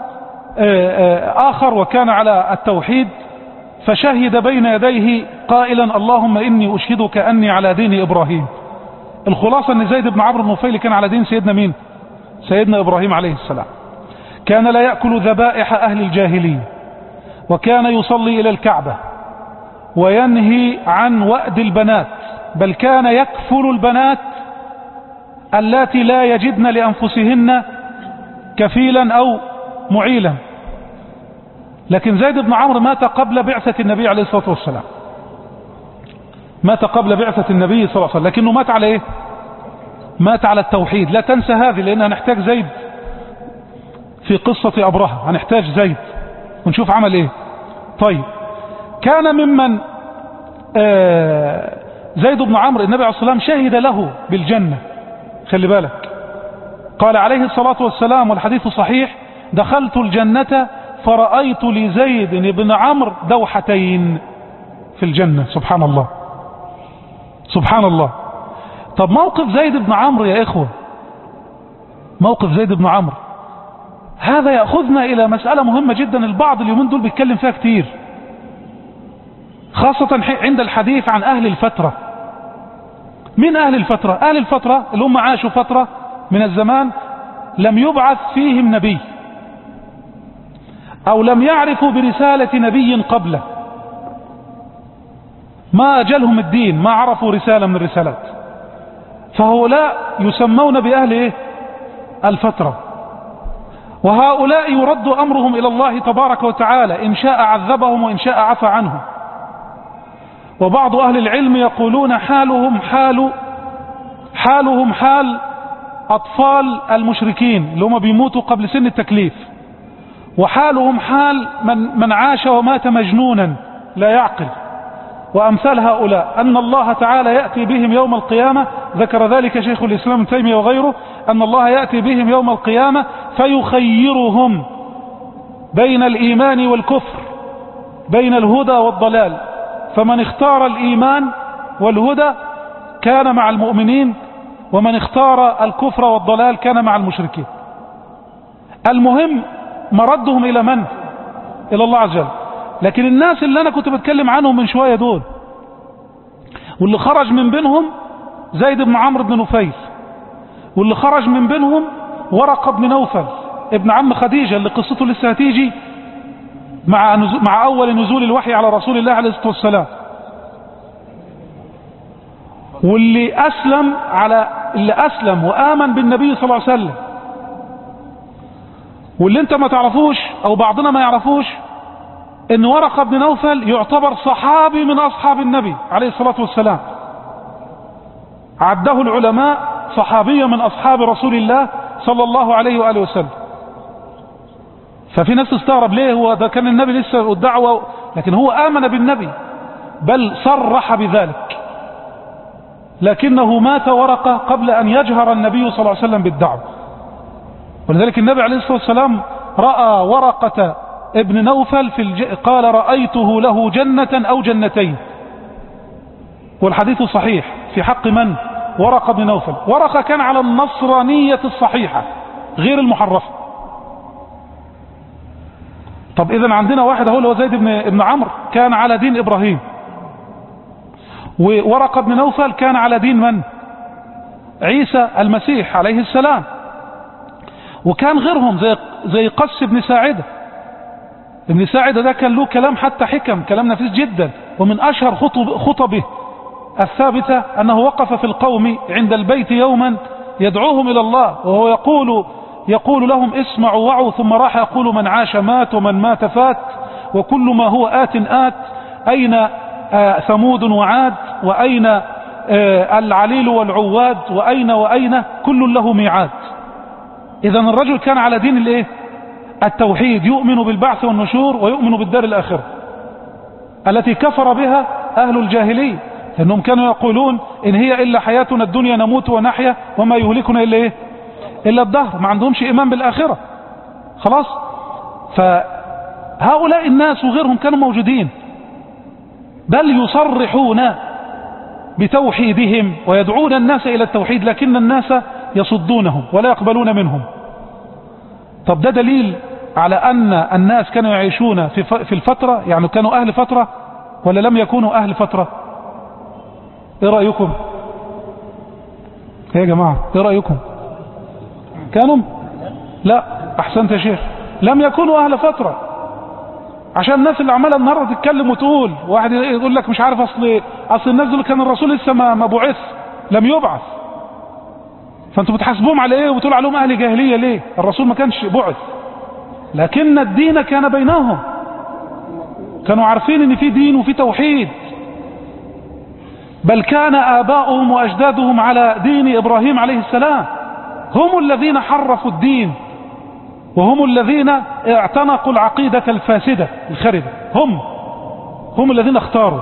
S2: آخر وكان على التوحيد، فشهد بين يديه قائلا: اللهم إني أشهدك أني على دين إبراهيم. الخلاصة أن زيد بن عمرو بن نفيل كان على دين سيدنا مين؟ سيدنا إبراهيم عليه السلام. كان لا يأكل ذبائح أهل الجاهلية، وكان يصلي إلى الكعبة، وينهي عن وأد البنات، بل كان يكفل البنات اللاتي لا يجدن لأنفسهن كفيلا أو معيلا. لكن زيد بن عمرو مات قبل بعثة النبي عليه الصلاة والسلام، مات قبل بعثة النبي صلى الله عليه وسلم، لكنه مات على ايه؟ مات على التوحيد. لا تنسى هذه، لأن هنحتاج زيد في قصة أبرهة، هنحتاج زيد ونشوف عمل ايه. طيب، كان ممن زيد بن عمرو النبي عليه الصلاة والسلام شهد له بالجنة، خلي بالك، قال عليه الصلاة والسلام والحديث صحيح: دخلت الجنة فرأيت لزيد بن عمرو دوحتين في الجنة. سبحان الله، سبحان الله. طب موقف زيد بن عمرو يا إخوة، موقف زيد بن عمرو هذا يأخذنا إلى مسألة مهمة جدا، البعض اليومين دول بيتكلم فيها كتير، خاصة عند الحديث عن أهل الفترة. من أهل الفترة؟ أهل الفترة اللي هم عاشوا فترة من الزمان لم يبعث فيهم نبي، أو لم يعرفوا برسالة نبي قبله، ما أجلهم الدين، ما عرفوا رسالة من الرسالات، فهؤلاء يسمون بأهل إيه؟ الفترة. وهؤلاء يرد أمرهم إلى الله تبارك وتعالى، إن شاء عذبهم وإن شاء عفى عنهم. وبعض أهل العلم يقولون حالهم حال أطفال المشركين اللي هم بيموتوا قبل سن التكليف، وحالهم حال من عاش ومات مجنونا لا يعقل، وأمثال هؤلاء، أن الله تعالى يأتي بهم يوم القيامة، ذكر ذلك شيخ الإسلام ابن تيمية وغيره، أن الله يأتي بهم يوم القيامة فيخيرهم بين الإيمان والكفر، بين الهدى والضلال، فمن اختار الإيمان والهدى كان مع المؤمنين، ومن اختار الكفر والضلال كان مع المشركين. المهم مردهم إلى من؟ إلى الله عز وجل. لكن الناس اللي أنا كنت بتكلم عنهم من شوية دول، واللي خرج من بينهم زيد بن عمرو بن نفيل، واللي خرج من بينهم ورقة بن نوفل ابن عم خديجة اللي قصته لسه هتيجي، مع أول نزول الوحي على رسول الله عليه الصلاة والسلام. واللي أسلم وآمن بالنبي صلى الله عليه وسلم، واللي انت ما تعرفوش أو بعضنا ما يعرفوش، ان ورقة بن نوفل يعتبر صحابي من أصحاب النبي عليه الصلاة والسلام، عده العلماء صحابيا من أصحاب رسول الله صلى الله عليه وآله وسلم. ففي ناس تستغرب ليه، هو ده كان النبي لسه الدعوة، لكن هو آمن بالنبي بل صرح بذلك، لكنه مات ورقة قبل أن يجهر النبي صلى الله عليه وسلم بالدعوة. ولذلك النبي عليه الصلاة والسلام رأى ورقة ابن نوفل قال رأيته له جنة أو جنتين، والحديث صحيح في حق من؟ ورقة بن نوفل. ورقة كان على النصرانية الصحيحة غير المحرفة. طب إذن عندنا واحد هو زيد بن عمرو كان على دين إبراهيم، وورقة بن نوفل كان على دين من؟ عيسى المسيح عليه السلام. وكان غيرهم زي قس بن ساعدة. ابن ساعدة ده كان له كلام حتى حكم، كلام نفيس جدا، ومن أشهر خطبه الثابتة أنه وقف في القوم عند البيت يوما يدعوهم إلى الله، وهو يقول لهم اسمعوا وعوا، ثم راح يقول من عاش مات ومن مات فات، وكل ما هو آت آت، أين ثمود وعاد، وأين العليل والعواد، وأين كل له ميعاد. إذن الرجل كان على دين الايه؟ التوحيد، يؤمن بالبعث والنشور ويؤمن بالدار الآخرة التي كفر بها أهل الجاهلية، لأنهم كانوا يقولون إن هي إلا حياتنا الدنيا نموت ونحيا وما يهلكنا إلا إيه؟ إلا الدهر. ما عندهمش إيمان بالآخرة خلاص. فهؤلاء الناس وغيرهم كانوا موجودين، بل يصرحون بتوحيدهم ويدعون الناس إلى التوحيد، لكن الناس يصدونهم ولا يقبلون منهم. طب ده دليل على أن الناس كانوا يعيشون في الفترة، يعني كانوا أهل فترة ولا لم يكونوا أهل فترة؟ إيه رأيكم يا جماعة؟ إيه رأيكم؟ كانوا؟ لا، أحسنت يا شيخ، لم يكونوا أهل فترة. عشان الناس اللي عمالة النهاردة تتكلم وتقول، واحد يقول لك مش عارف أصل الناس دول كان الرسول لسه ما بعث، لم يبعث، فأنتوا بتحاسبوهم على إيه وبتقول عليهم أهل جاهلية ليه؟ الرسول ما كانش بعث، لكن الدين كان بينهم، كانوا عارفين ان في دين وفي توحيد، بل كان آباؤهم وأجدادهم على دين إبراهيم عليه السلام. هم الذين حرفوا الدين، وهم الذين اعتنقوا العقيدة الفاسدة الخردة، هم الذين اختاروا،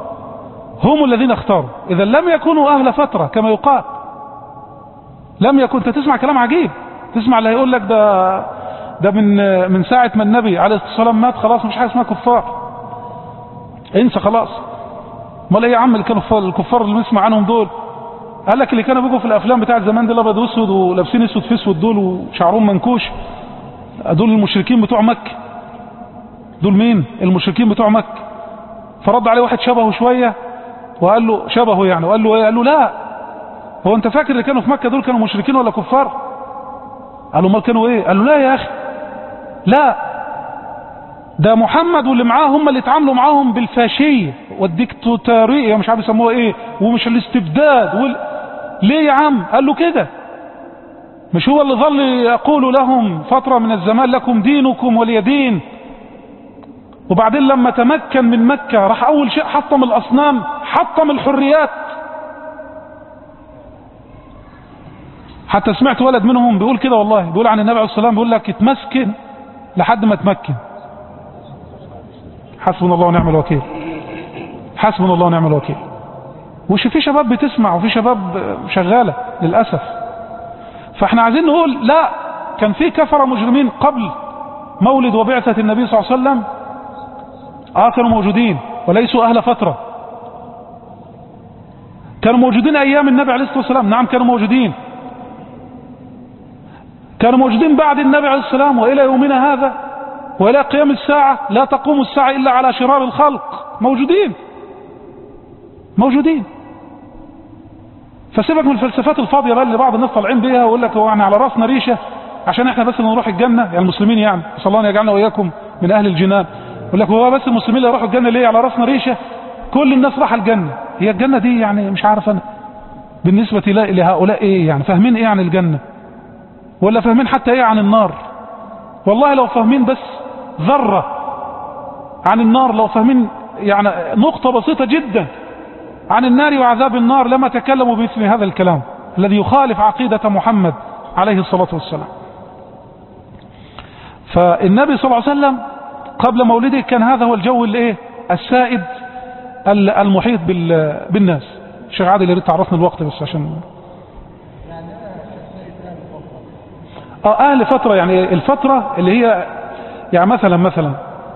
S2: إذا لم يكونوا أهل فترة كما يقال. لم يكن. تسمع كلام عجيب، تسمع اللي هيقول لك ده من ساعة ما النبي عليه الصلاة والسلام مات خلاص مش حاجة اسمها كفار، انسى خلاص. امال ايه يا عم اللي كانوا الكفار اللي بنسمع عنهم دول؟ قال لك اللي كانوا بيجوا في الافلام بتاعت زمان دي الابيض واسود ولابسين اسود في اسود دول وشعرهم منكوش، دول المشركين بتوع مكة. دول مين؟ المشركين بتوع مكة. فرد عليه واحد شبهه شوية وقال له شبهه يعني، وقال له ايه؟ قال له لا، هو انت فاكر اللي كانوا في مكة دول كانوا مشركين ولا كفار؟ قال له امال كانوا ايه؟ قال له لا يا اخي، لا، ده محمد واللي معاه هم اللي اتعاملوا معاهم بالفاشية والديكتاتورية، مش عارف يسموها ايه، ومش الاستبداد ليه يا عم؟ قال له كده، مش هو اللي ظل يقول لهم فترة من الزمان لكم دينكم ولي دين؟ وبعدين لما تمكن من مكة راح اول شيء حطم الاصنام، حطم الحريات. حتى سمعت ولد منهم بيقول كده والله، بيقول عن النبي عليه الصلاة والسلام، بيقول لك اتمسكن لحد ما تمكن. حسبنا الله ونعم الوكيل، حسبنا الله ونعم الوكيل. وش في شباب بتسمع وفي شباب شغالة للأسف. فاحنا عايزين نقول لا، كان في كفر مجرمين قبل مولد وبعثة النبي صلى الله عليه وسلم، كانوا موجودين وليسوا أهل فترة. كانوا موجودين أيام النبي عليه الصلاة والسلام، نعم كانوا موجودين، كانوا موجودين بعد النبي عليه الصلاة والسلام وإلى يومنا هذا وإلى قيام الساعة. لا تقوم الساعة إلا على شرار الخلق، موجودين. فسيبك من الفلسفات الفاضية بقى اللي بعض الناس طالعين بيها ويقول لك هو يعني على راسنا ريشة عشان احنا بس نروح الجنة، يعني المسلمين، يعني صلى الله أن يجعلنا وإياكم من أهل الجنان. يقول لك هو بس المسلمين اللي يروحوا الجنة ليه؟ على راسنا ريشة، كل الناس راح الجنة. هي الجنة دي يعني مش عارف أنا بالنسبة لهؤلاء إيه يعني؟ فاهمين إيه عن الجنة؟ ولا فاهمين حتى إيه عن النار؟ والله لو فاهمين بس ذرة عن النار، لو فاهمين يعني نقطة بسيطة جدا عن النار وعذاب النار، لما تكلموا بمثل هذا الكلام الذي يخالف عقيدة محمد عليه الصلاة والسلام. فالنبي صلى الله عليه وسلم قبل مولده كان هذا هو الجو الايه السائد المحيط بالناس. الشيخ عادل يريد تعرفنا الوقت بس عشان اهل فترة، يعني الفترة اللي هي يعني مثلا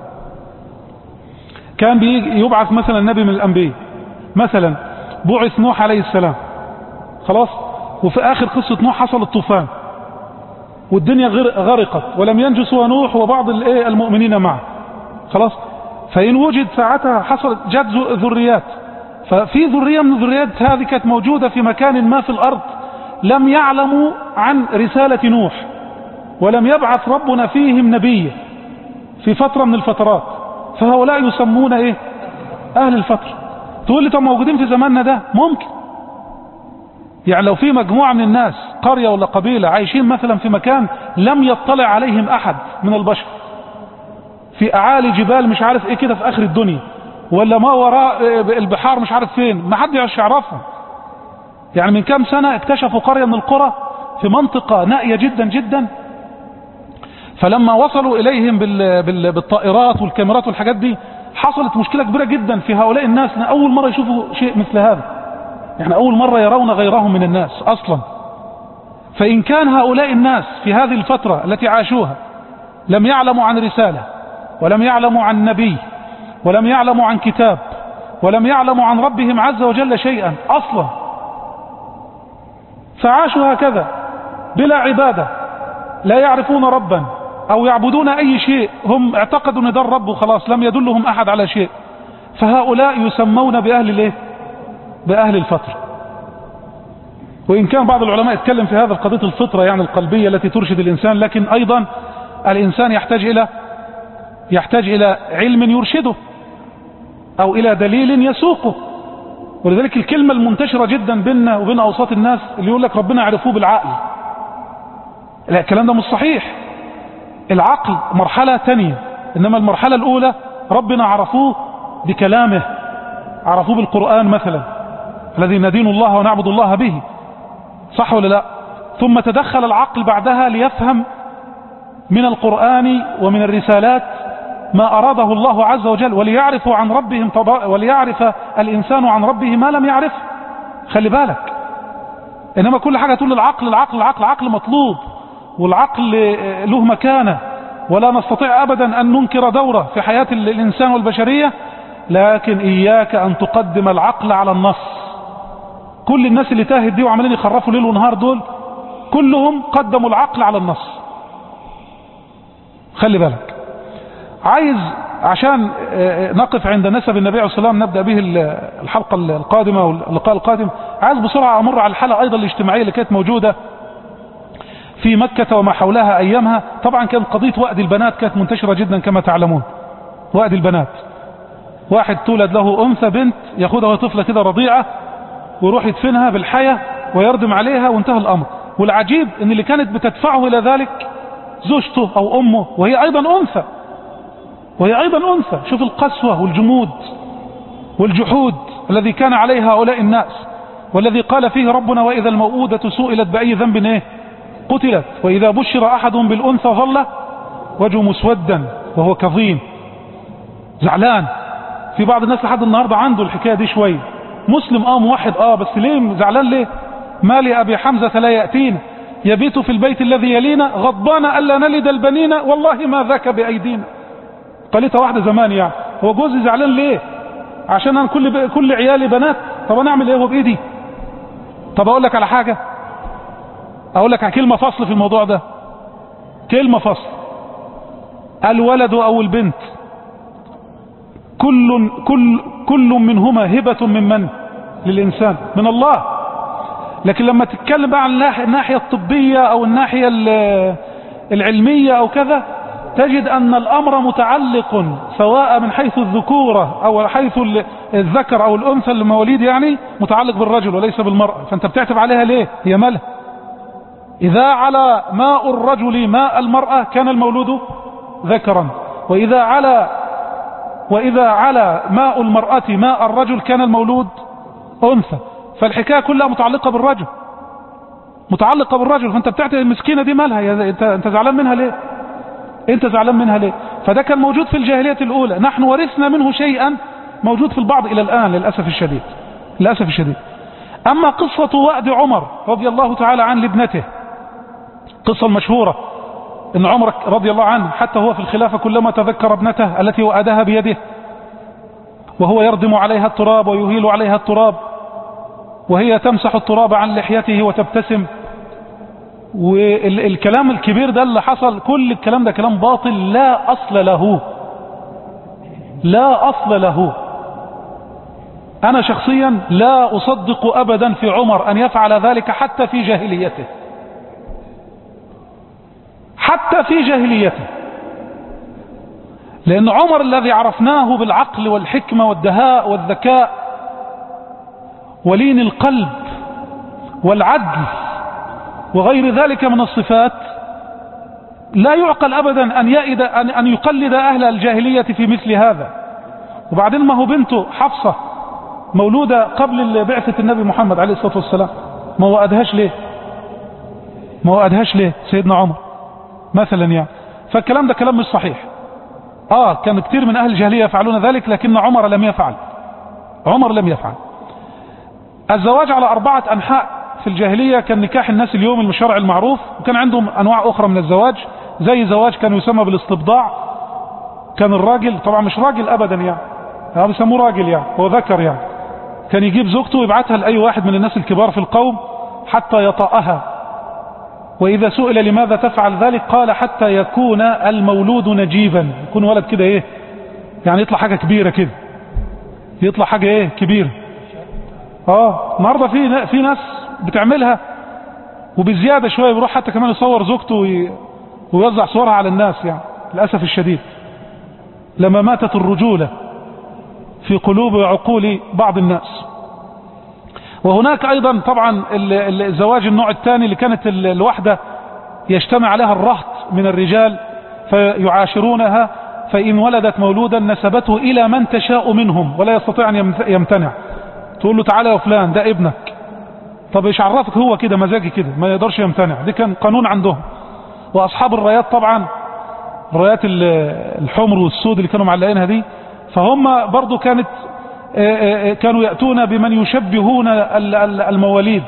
S2: كان يبعث مثلا النبي من الانبياء، مثلا بعث نوح عليه السلام خلاص، وفي اخر قصة نوح حصل الطوفان والدنيا غرقت ولم ينجو سوى نوح وبعض المؤمنين معه خلاص. فإن وجد ساعتها حصلت جت ذريات، ففي ذرية من الذريات هذه كانت موجودة في مكان ما في الأرض لم يعلموا عن رسالة نوح، ولم يبعث ربنا فيهم نبيا في فترة من الفترات، فهؤلاء يسمون ايه أهل الفترة. تقول لي طب موجودين في زماننا ده؟ ممكن، يعني لو في مجموعة من الناس قرية ولا قبيلة عايشين مثلا في مكان لم يطلع عليهم أحد من البشر، في أعالي جبال مش عارف ايه كده في آخر الدنيا، ولا ما وراء البحار مش عارف فين، ما حد يعرفهم. يعني من كام سنة اكتشفوا قرية من القرى في منطقة نائية جدا جدا، فلما وصلوا إليهم بالطائرات والكاميرات والحاجات دي حصلت مشكلة كبيرة جدا في هؤلاء الناس، أول مرة يشوفوا شيء مثل هذا، يعني أول مرة يرون غيرهم من الناس أصلا. فإن كان هؤلاء الناس في هذه الفترة التي عاشوها لم يعلموا عن رسالة، ولم يعلموا عن نبي، ولم يعلموا عن كتاب، ولم يعلموا عن ربهم عز وجل شيئا أصلا، فعاشوا هكذا بلا عبادة، لا يعرفون ربا أو يعبدون أي شيء، هم اعتقدوا أن ده الرب وخلاص، لم يدلهم أحد على شيء، فهؤلاء يسمون بأهل الفترة. وإن كان بعض العلماء يتكلم في هذا قضية الفطرة، يعني القلبية التي ترشد الإنسان، لكن أيضا الإنسان يحتاج إلى علم يرشده أو إلى دليل يسوقه. ولذلك الكلمة المنتشرة جدا بيننا وبين أوساط الناس اللي يقول لك ربنا عرفوه بالعقل، لا الكلام ده مش صحيح. العقل مرحلة تانية، إنما المرحلة الأولى ربنا عرفوه بكلامه، عرفوه بالقرآن مثلا الذي ندين الله ونعبد الله به، صح ولا لا؟ ثم تدخل العقل بعدها ليفهم من القرآن ومن الرسالات ما أراده الله عز وجل، وليعرفوا عن ربهم وليعرف الإنسان عن ربه ما لم يعرف. خلي بالك، إنما كل حاجة تقول العقل العقل العقل، عقل مطلوب والعقل له مكانة، ولا نستطيع أبدا أن ننكر دوره في حياة الإنسان والبشرية، لكن إياك أن تقدم العقل على النص. كل الناس اللي تاهت دي وعمالين يخرفوا ليل ونهار دول كلهم قدموا العقل على النص. خلي بالك، عايز عشان نقف عند نسب النبي عليه الصلاة والسلام نبدأ به الحلقة القادمة واللقاء القادم، عايز بسرعة أمر على الحالة أيضا الاجتماعية اللي كانت موجودة في مكة وما حولها أيامها. طبعا كانت قضية وأد البنات كانت منتشرة جدا كما تعلمون. وأد البنات، واحد تولد له أنثى بنت ياخدها طفلة كده رضيعة ويروح يدفنها بالحياة ويردم عليها وانتهى الأمر. والعجيب ان اللي كانت بتدفعه إلى ذلك زوجته أو أمه، وهي أيضا أنثى. شوف القسوة والجمود والجحود الذي كان عليها هؤلاء الناس، والذي قال فيه ربنا وإذا الموءودة سئلت بأي ذنب قتلت وإذا بشر أحدهم بالأنثى ظل وجهه مسودا وهو كظيم زعلان. في بعض الناس لحد النهاردة عنده الحكاية دي شوية، مسلم موحد بس ليه زعلان؟ ليه؟ ما لي أبي حمزة لا يأتينا يبيت في البيت الذي يلينا غضبان ألا نلد البنين والله ما ذاك بأيدينا. قالتها واحدة زمان، يعني هو جوزي زعلان ليه؟ عشان أنا كل عيالي بنات. طب أنا أعمل إيه هو بإيدي؟ طب أقول لك على حاجة، أقول لك على كلمة فصل في الموضوع ده، كلمة فصل. الولد أو البنت كل منهما هبة من للإنسان من الله. لكن لما تتكلم بقى عن الناحية الطبية أو الناحية العلمية أو كذا، تجد أن الأمر متعلق سواء من حيث الذكورة أو حيث الذكر أو الأنثى المواليد، يعني متعلق بالرجل وليس بالمرأة. فأنت بتعتب عليها ليه؟ هي مالها؟ إذا على ماء الرجل ماء المرأة كان المولود ذكرا، وإذا على ماء المرأة ماء الرجل كان المولود أنثى. فالحكاية كلها متعلقة بالرجل، متعلقة بالرجل. فأنت بتعتب المسكينة دي مالها؟ أنت زعلان منها ليه؟ أنت زعلان منها ليه؟ فده كان موجود في الجاهلية الأولى، نحن ورثنا منه شيئا موجود في البعض إلى الآن للأسف الشديد، للأسف الشديد. أما قصة وأد عمر رضي الله تعالى عنه لابنته، قصة المشهورة إن عمر رضي الله عنه حتى هو في الخلافة كلما تذكر ابنته التي وأدها بيده وهو يردم عليها التراب ويهيل عليها التراب وهي تمسح التراب عن لحيته وتبتسم، والكلام الكبير ده اللي حصل، كل الكلام ده كلام باطل لا أصل له، لا أصل له. أنا شخصيا لا أصدق أبدا في عمر أن يفعل ذلك حتى في جاهليته، حتى في جاهليته. لأن عمر الذي عرفناه بالعقل والحكمة والدهاء والذكاء ولين القلب والعدل وغير ذلك من الصفات، لا يعقل أبدا أن يقلد أهل الجاهلية في مثل هذا. وبعدين ما هو بنته حفصة مولودة قبل بعثة النبي محمد عليه الصلاة والسلام، ما وأدهاش ليه؟ ما وأدهاش ليه سيدنا عمر مثلا يعني؟ فالكلام ده كلام مش صحيح. كان كتير من أهل الجاهلية يفعلون ذلك، لكن عمر لم يفعل. عمر لم يفعل. الزواج على 4 أنحاء في الجاهلية كان نكاح الناس اليوم الشرع المعروف، وكان عندهم أنواع أخرى من الزواج، زي زواج كان يسمى بالاستبضاع. كان الراجل طبعا مش راجل أبدا يعني بيسموه راجل يعني، هو ذكر يعني، كان يجيب زوجته ويبعتها لأي واحد من الناس الكبار في القوم حتى يطأها، وإذا سئل لماذا تفعل ذلك قال حتى يكون المولود نجيبا، يكون ولد كده يعني يطلع حاجة كبيرة كده، يطلع حاجة كبيرة. النهارده في ناس بتعملها وبزيادة شوية، بيروح حتى كمان يصور زوجته ويوزع صورها على الناس يعني، للأسف الشديد. لما ماتت الرجولة في قلوب وعقول بعض الناس. وهناك أيضا طبعا الزواج النوع الثاني اللي كانت الوحدة يجتمع عليها الرهط من الرجال فيعاشرونها، فإن ولدت مولودا نسبته إلى من تشاء منهم ولا يستطيع أن يمتنع. تقول له تعالى يا فلان ده ابنك، طب ايش عرفك هو كده مزاجي كده، ما يقدرش يمتنع. دي كان قانون عندهم. وأصحاب الرايات طبعا، الرايات الحمر والسود اللي كانوا معلقينها دي، فهم برضو كانوا يأتون بمن يشبهون المواليد.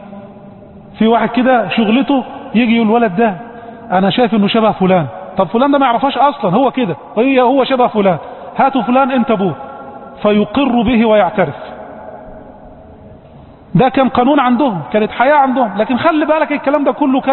S2: في واحد كده شغلته يجي يقول الولد ده أنا شايف إنه شبه فلان، طب فلان ده ما يعرفهاش أصلا، هو كده هو شبه فلان، هاتوا فلان أنت أبوه، فيقر به ويعترف. ده كان قانون عندهم، كانت حياة عندهم. لكن خلي بالك الكلام ده كله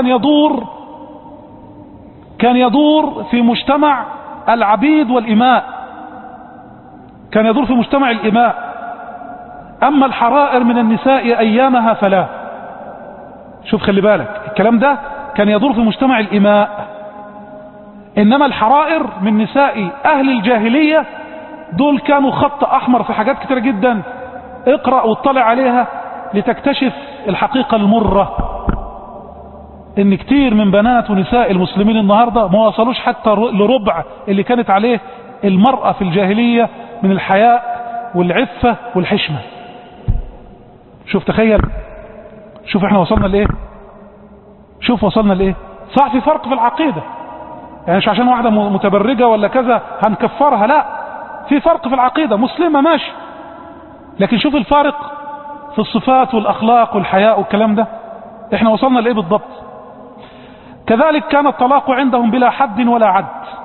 S2: كان يدور في مجتمع العبيد والإماء، كان يدور في مجتمع الإماء. أما الحرائر من النساء أيامها فلا. شوف خلي بالك الكلام ده كان يدور في مجتمع الإماء. إنما الحرائر من نساء أهل الجاهلية دول كانوا خط أحمر في حاجات كتير جدا. اقرأ واطلع عليها لتكتشف الحقيقة المرة، ان كتير من بنات ونساء المسلمين النهاردة ما وصلوش حتى لربع اللي كانت عليه المرأة في الجاهلية من الحياء والعفة والحشمة. شوف تخيل، شوف احنا وصلنا لإيه، شوف وصلنا لإيه. صح في فرق في العقيدة، يعني مش عشان واحدة متبرجة ولا كذا هنكفرها، لا، في فرق في العقيدة، مسلمة ماشي، لكن شوف الفارق في الصفات والأخلاق والحياء والكلام ده. احنا وصلنا لإيه بالضبط. كذلك كان الطلاق عندهم بلا حد ولا عد.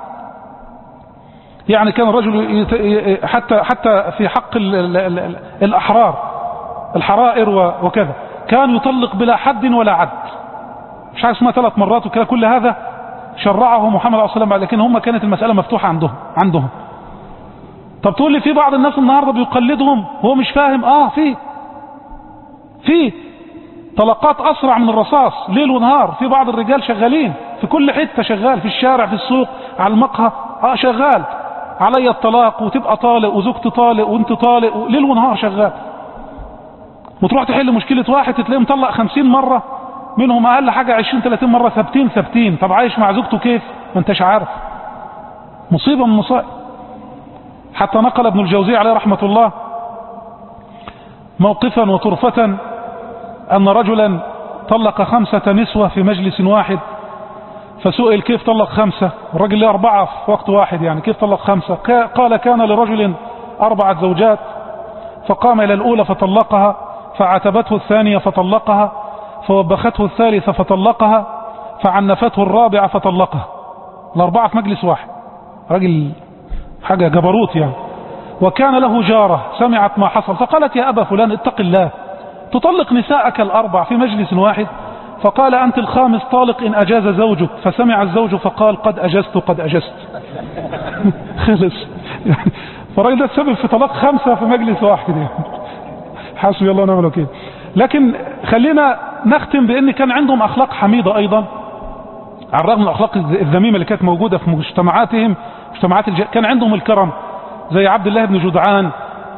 S2: يعني كان الرجل حتى في حق الحرائر وكذا كان يطلق بلا حد ولا عد، مش حاجة اسمها 3 مرات وكذا. كل هذا شرعه محمد عليه الصلاة والسلام، لكن هم كانت المسألة مفتوحة عندهم. طب تقول لي في بعض الناس النهاردة بيقلدهم وهو مش فاهم. في طلقات أسرع من الرصاص ليل ونهار. في بعض الرجال شغالين في في كل حتة شغال، في الشارع، في السوق، على المقهى، شغال علي الطلاق، وتبقى طالق، وزوجتي طالق، وانت طالق، ليل ونهار شغال. وتروح تحل مشكلة واحد تلاقيه مطلق 50 مرة، منهم اقل حاجة 20-30 مرة ثابتين. طب عايش مع زوجته كيف؟ ما انتش عارف. مصيبة من مصائب. حتى نقل ابن الجوزي عليه رحمة الله موقفا وطرفة أن رجلا طلق 5 نسوة في مجلس واحد، فسئل كيف طلق 5؟ الرجل له 4 في وقت واحد، يعني كيف طلق 5؟ قال كان لرجل 4 زوجات، فقام إلى الأولى فطلقها، فعاتبته الثانية فطلقها، فوبخته الثالثة فطلقها، فعنفته الرابعة فطلقها. 4 في مجلس واحد، رجل حاجة جبروت يعني. وكان له جارة سمعت ما حصل فقالت يا أبا فلان اتق الله، تطلق نساءك 4 في مجلس واحد؟ فقال أنت الخامس طالق إن أجاز زوجك. فسمع الزوج فقال قد أجزت خلص. فالراجل ده السبب في طلاق 5 في مجلس واحد يعني. حسبي الله ونعم الوكيل. لكن خلينا نختم بأن كان عندهم أخلاق حميدة أيضا، على الرغم من الأخلاق الذميمة اللي كانت موجودة في مجتمعاتهم، كان عندهم الكرم، زي عبد الله بن جدعان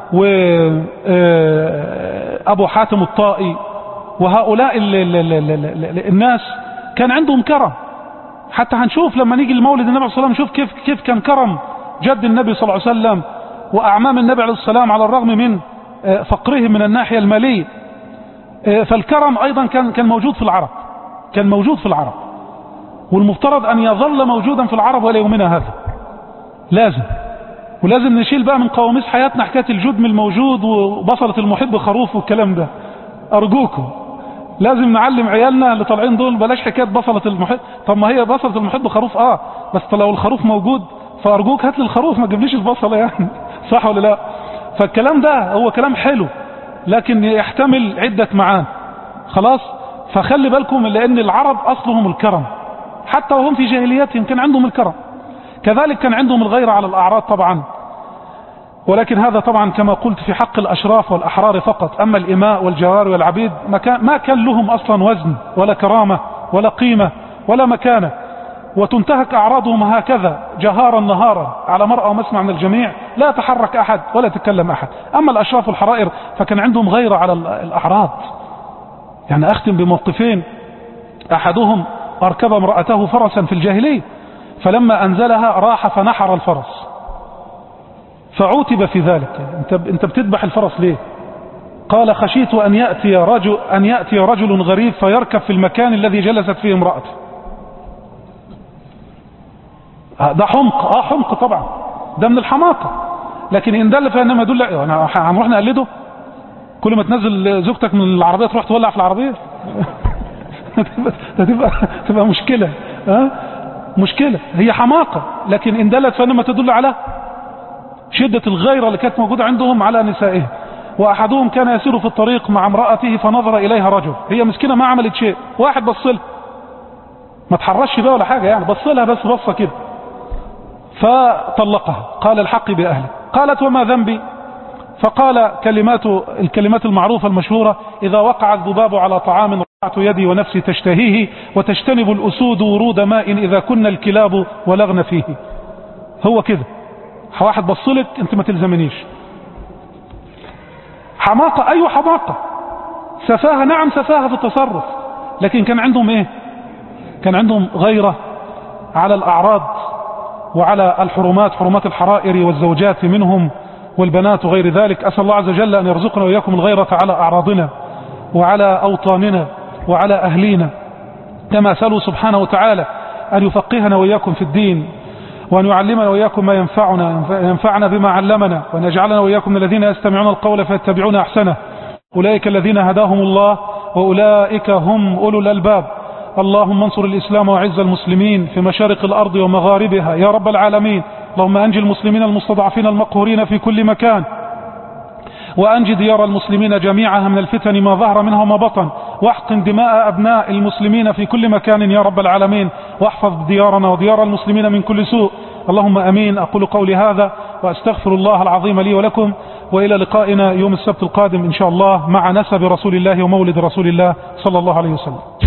S2: وأبو حاتم الطائي وهؤلاء الناس كان عندهم كرم. حتى هنشوف لما نيجي لمولد النبي صلى الله عليه وسلم، نشوف كيف كان كرم جد النبي صلى الله عليه وسلم وأعمام النبي عليه السلام، على الرغم من فقرهم من الناحية المالية. فالكرم أيضا كان موجود في العرب، كان موجود في العرب، والمفترض أن يظل موجودا في العرب ولا يومنا هذا. ولازم نشيل بقى من قواميس حياتنا حكاية الجدم الموجود وبصلة المحب خروف والكلام ده. أرجوكم لازم نعلم عيالنا اللي طالعين دول بلاش حكاية بصلة المحب. طب ما هي بصلة المحب خروف بس لو الخروف موجود فأرجوك هات لي الخروف، ما تجيبليش البصلة يعني. صح ولا لا؟ فالكلام ده هو كلام حلو لكن يحتمل عدة معان. خلاص، فخلي بالكم لأن العرب أصلهم الكرم، حتى وهم في جاهليتهم كان عندهم الكرم. كذلك كان عندهم الغيرة على الأعراض طبعا، ولكن هذا طبعا كما قلت في حق الأشراف والأحرار فقط. أما الإماء والجواري والعبيد ما كان لهم أصلا وزن ولا كرامة ولا قيمة ولا مكانة، وتنتهك أعراضهم هكذا جهارا نهارا على مرأى ومسمع من الجميع، لا يتحرك أحد ولا يتكلم أحد. أما الأشراف والحرائر فكان عندهم غيرة على الأعراض. يعني أختم بموقفين. أحدهم أركب امرأته فرسا في الجاهلية، فلما أنزلها راح فنحر الفرس، فعوتب في ذلك. أنت بتذبح الفرس ليه؟ قال خشيت أن يأتي رجل غريب فيركب في المكان الذي جلست فيه امرأته. ده حمق، حمق طبعا، ده من الحماقة. لكن إن دل فإنما يدل، هنروح نقلده؟ كل ما تنزل زوجتك من العربية تروح تولع في العربية؟ تبقى مشكلة. مشكلة، هي حماقة. لكن إن دلت فإنما تدل على شدة الغيرة اللي كانت موجودة عندهم على نسائهم. وأحدهم كان يسير في الطريق مع امرأته فنظر إليها رجل، هي مسكينة ما عملت شيء، واحد بصلها، ما تحرش بها ولا حاجة يعني، بصلها بس بصة كده، فطلقها. قال الحق بأهلك. قالت وما ذنبي؟ فقال الكلمات المعروفة المشهورة: إذا وقع الذباب على طعام رفعت يدي ونفسي تشتهيه، وتجتنب الأسود ورود ماء إذا كنا الكلاب ولغن فيه. هو كده، واحد بصلك انت ما تلزمنيش. حماقة، أيوة حماقة، سفاهة، نعم سفاهة في التصرف، لكن كان عندهم ايه؟ كان عندهم غيرة على الأعراض وعلى الحرمات، حرمات الحرائر والزوجات منهم والبنات وغير ذلك. أسأل الله عز وجل أن يرزقنا وإياكم الغيرة على أعراضنا وعلى أوطاننا وعلى أهلينا، كما أسأله سبحانه وتعالى أن يفقهنا وإياكم في الدين، وأن يعلمنا وإياكم ما ينفعنا بما علمنا، وأن يجعلنا وإياكم من الذين يستمعون القول فيتبعون أحسنه. أولئك الذين هداهم الله وأولئك هم أولو الألباب. اللهم انصر الإسلام وعز المسلمين في مشارق الأرض ومغاربها يا رب العالمين. اللهم أنجي المسلمين المستضعفين المقهورين في كل مكان، وأنجي ديار المسلمين جميعها من الفتن ما ظهر منها وما بطن، واحقن دماء أبناء المسلمين في كل مكان يا رب العالمين، واحفظ ديارنا وديار المسلمين من كل سوء. اللهم أمين. أقول قولي هذا وأستغفر الله العظيم لي ولكم، وإلى لقائنا يوم السبت القادم إن شاء الله مع نسب رسول الله ومولد رسول الله صلى الله عليه وسلم.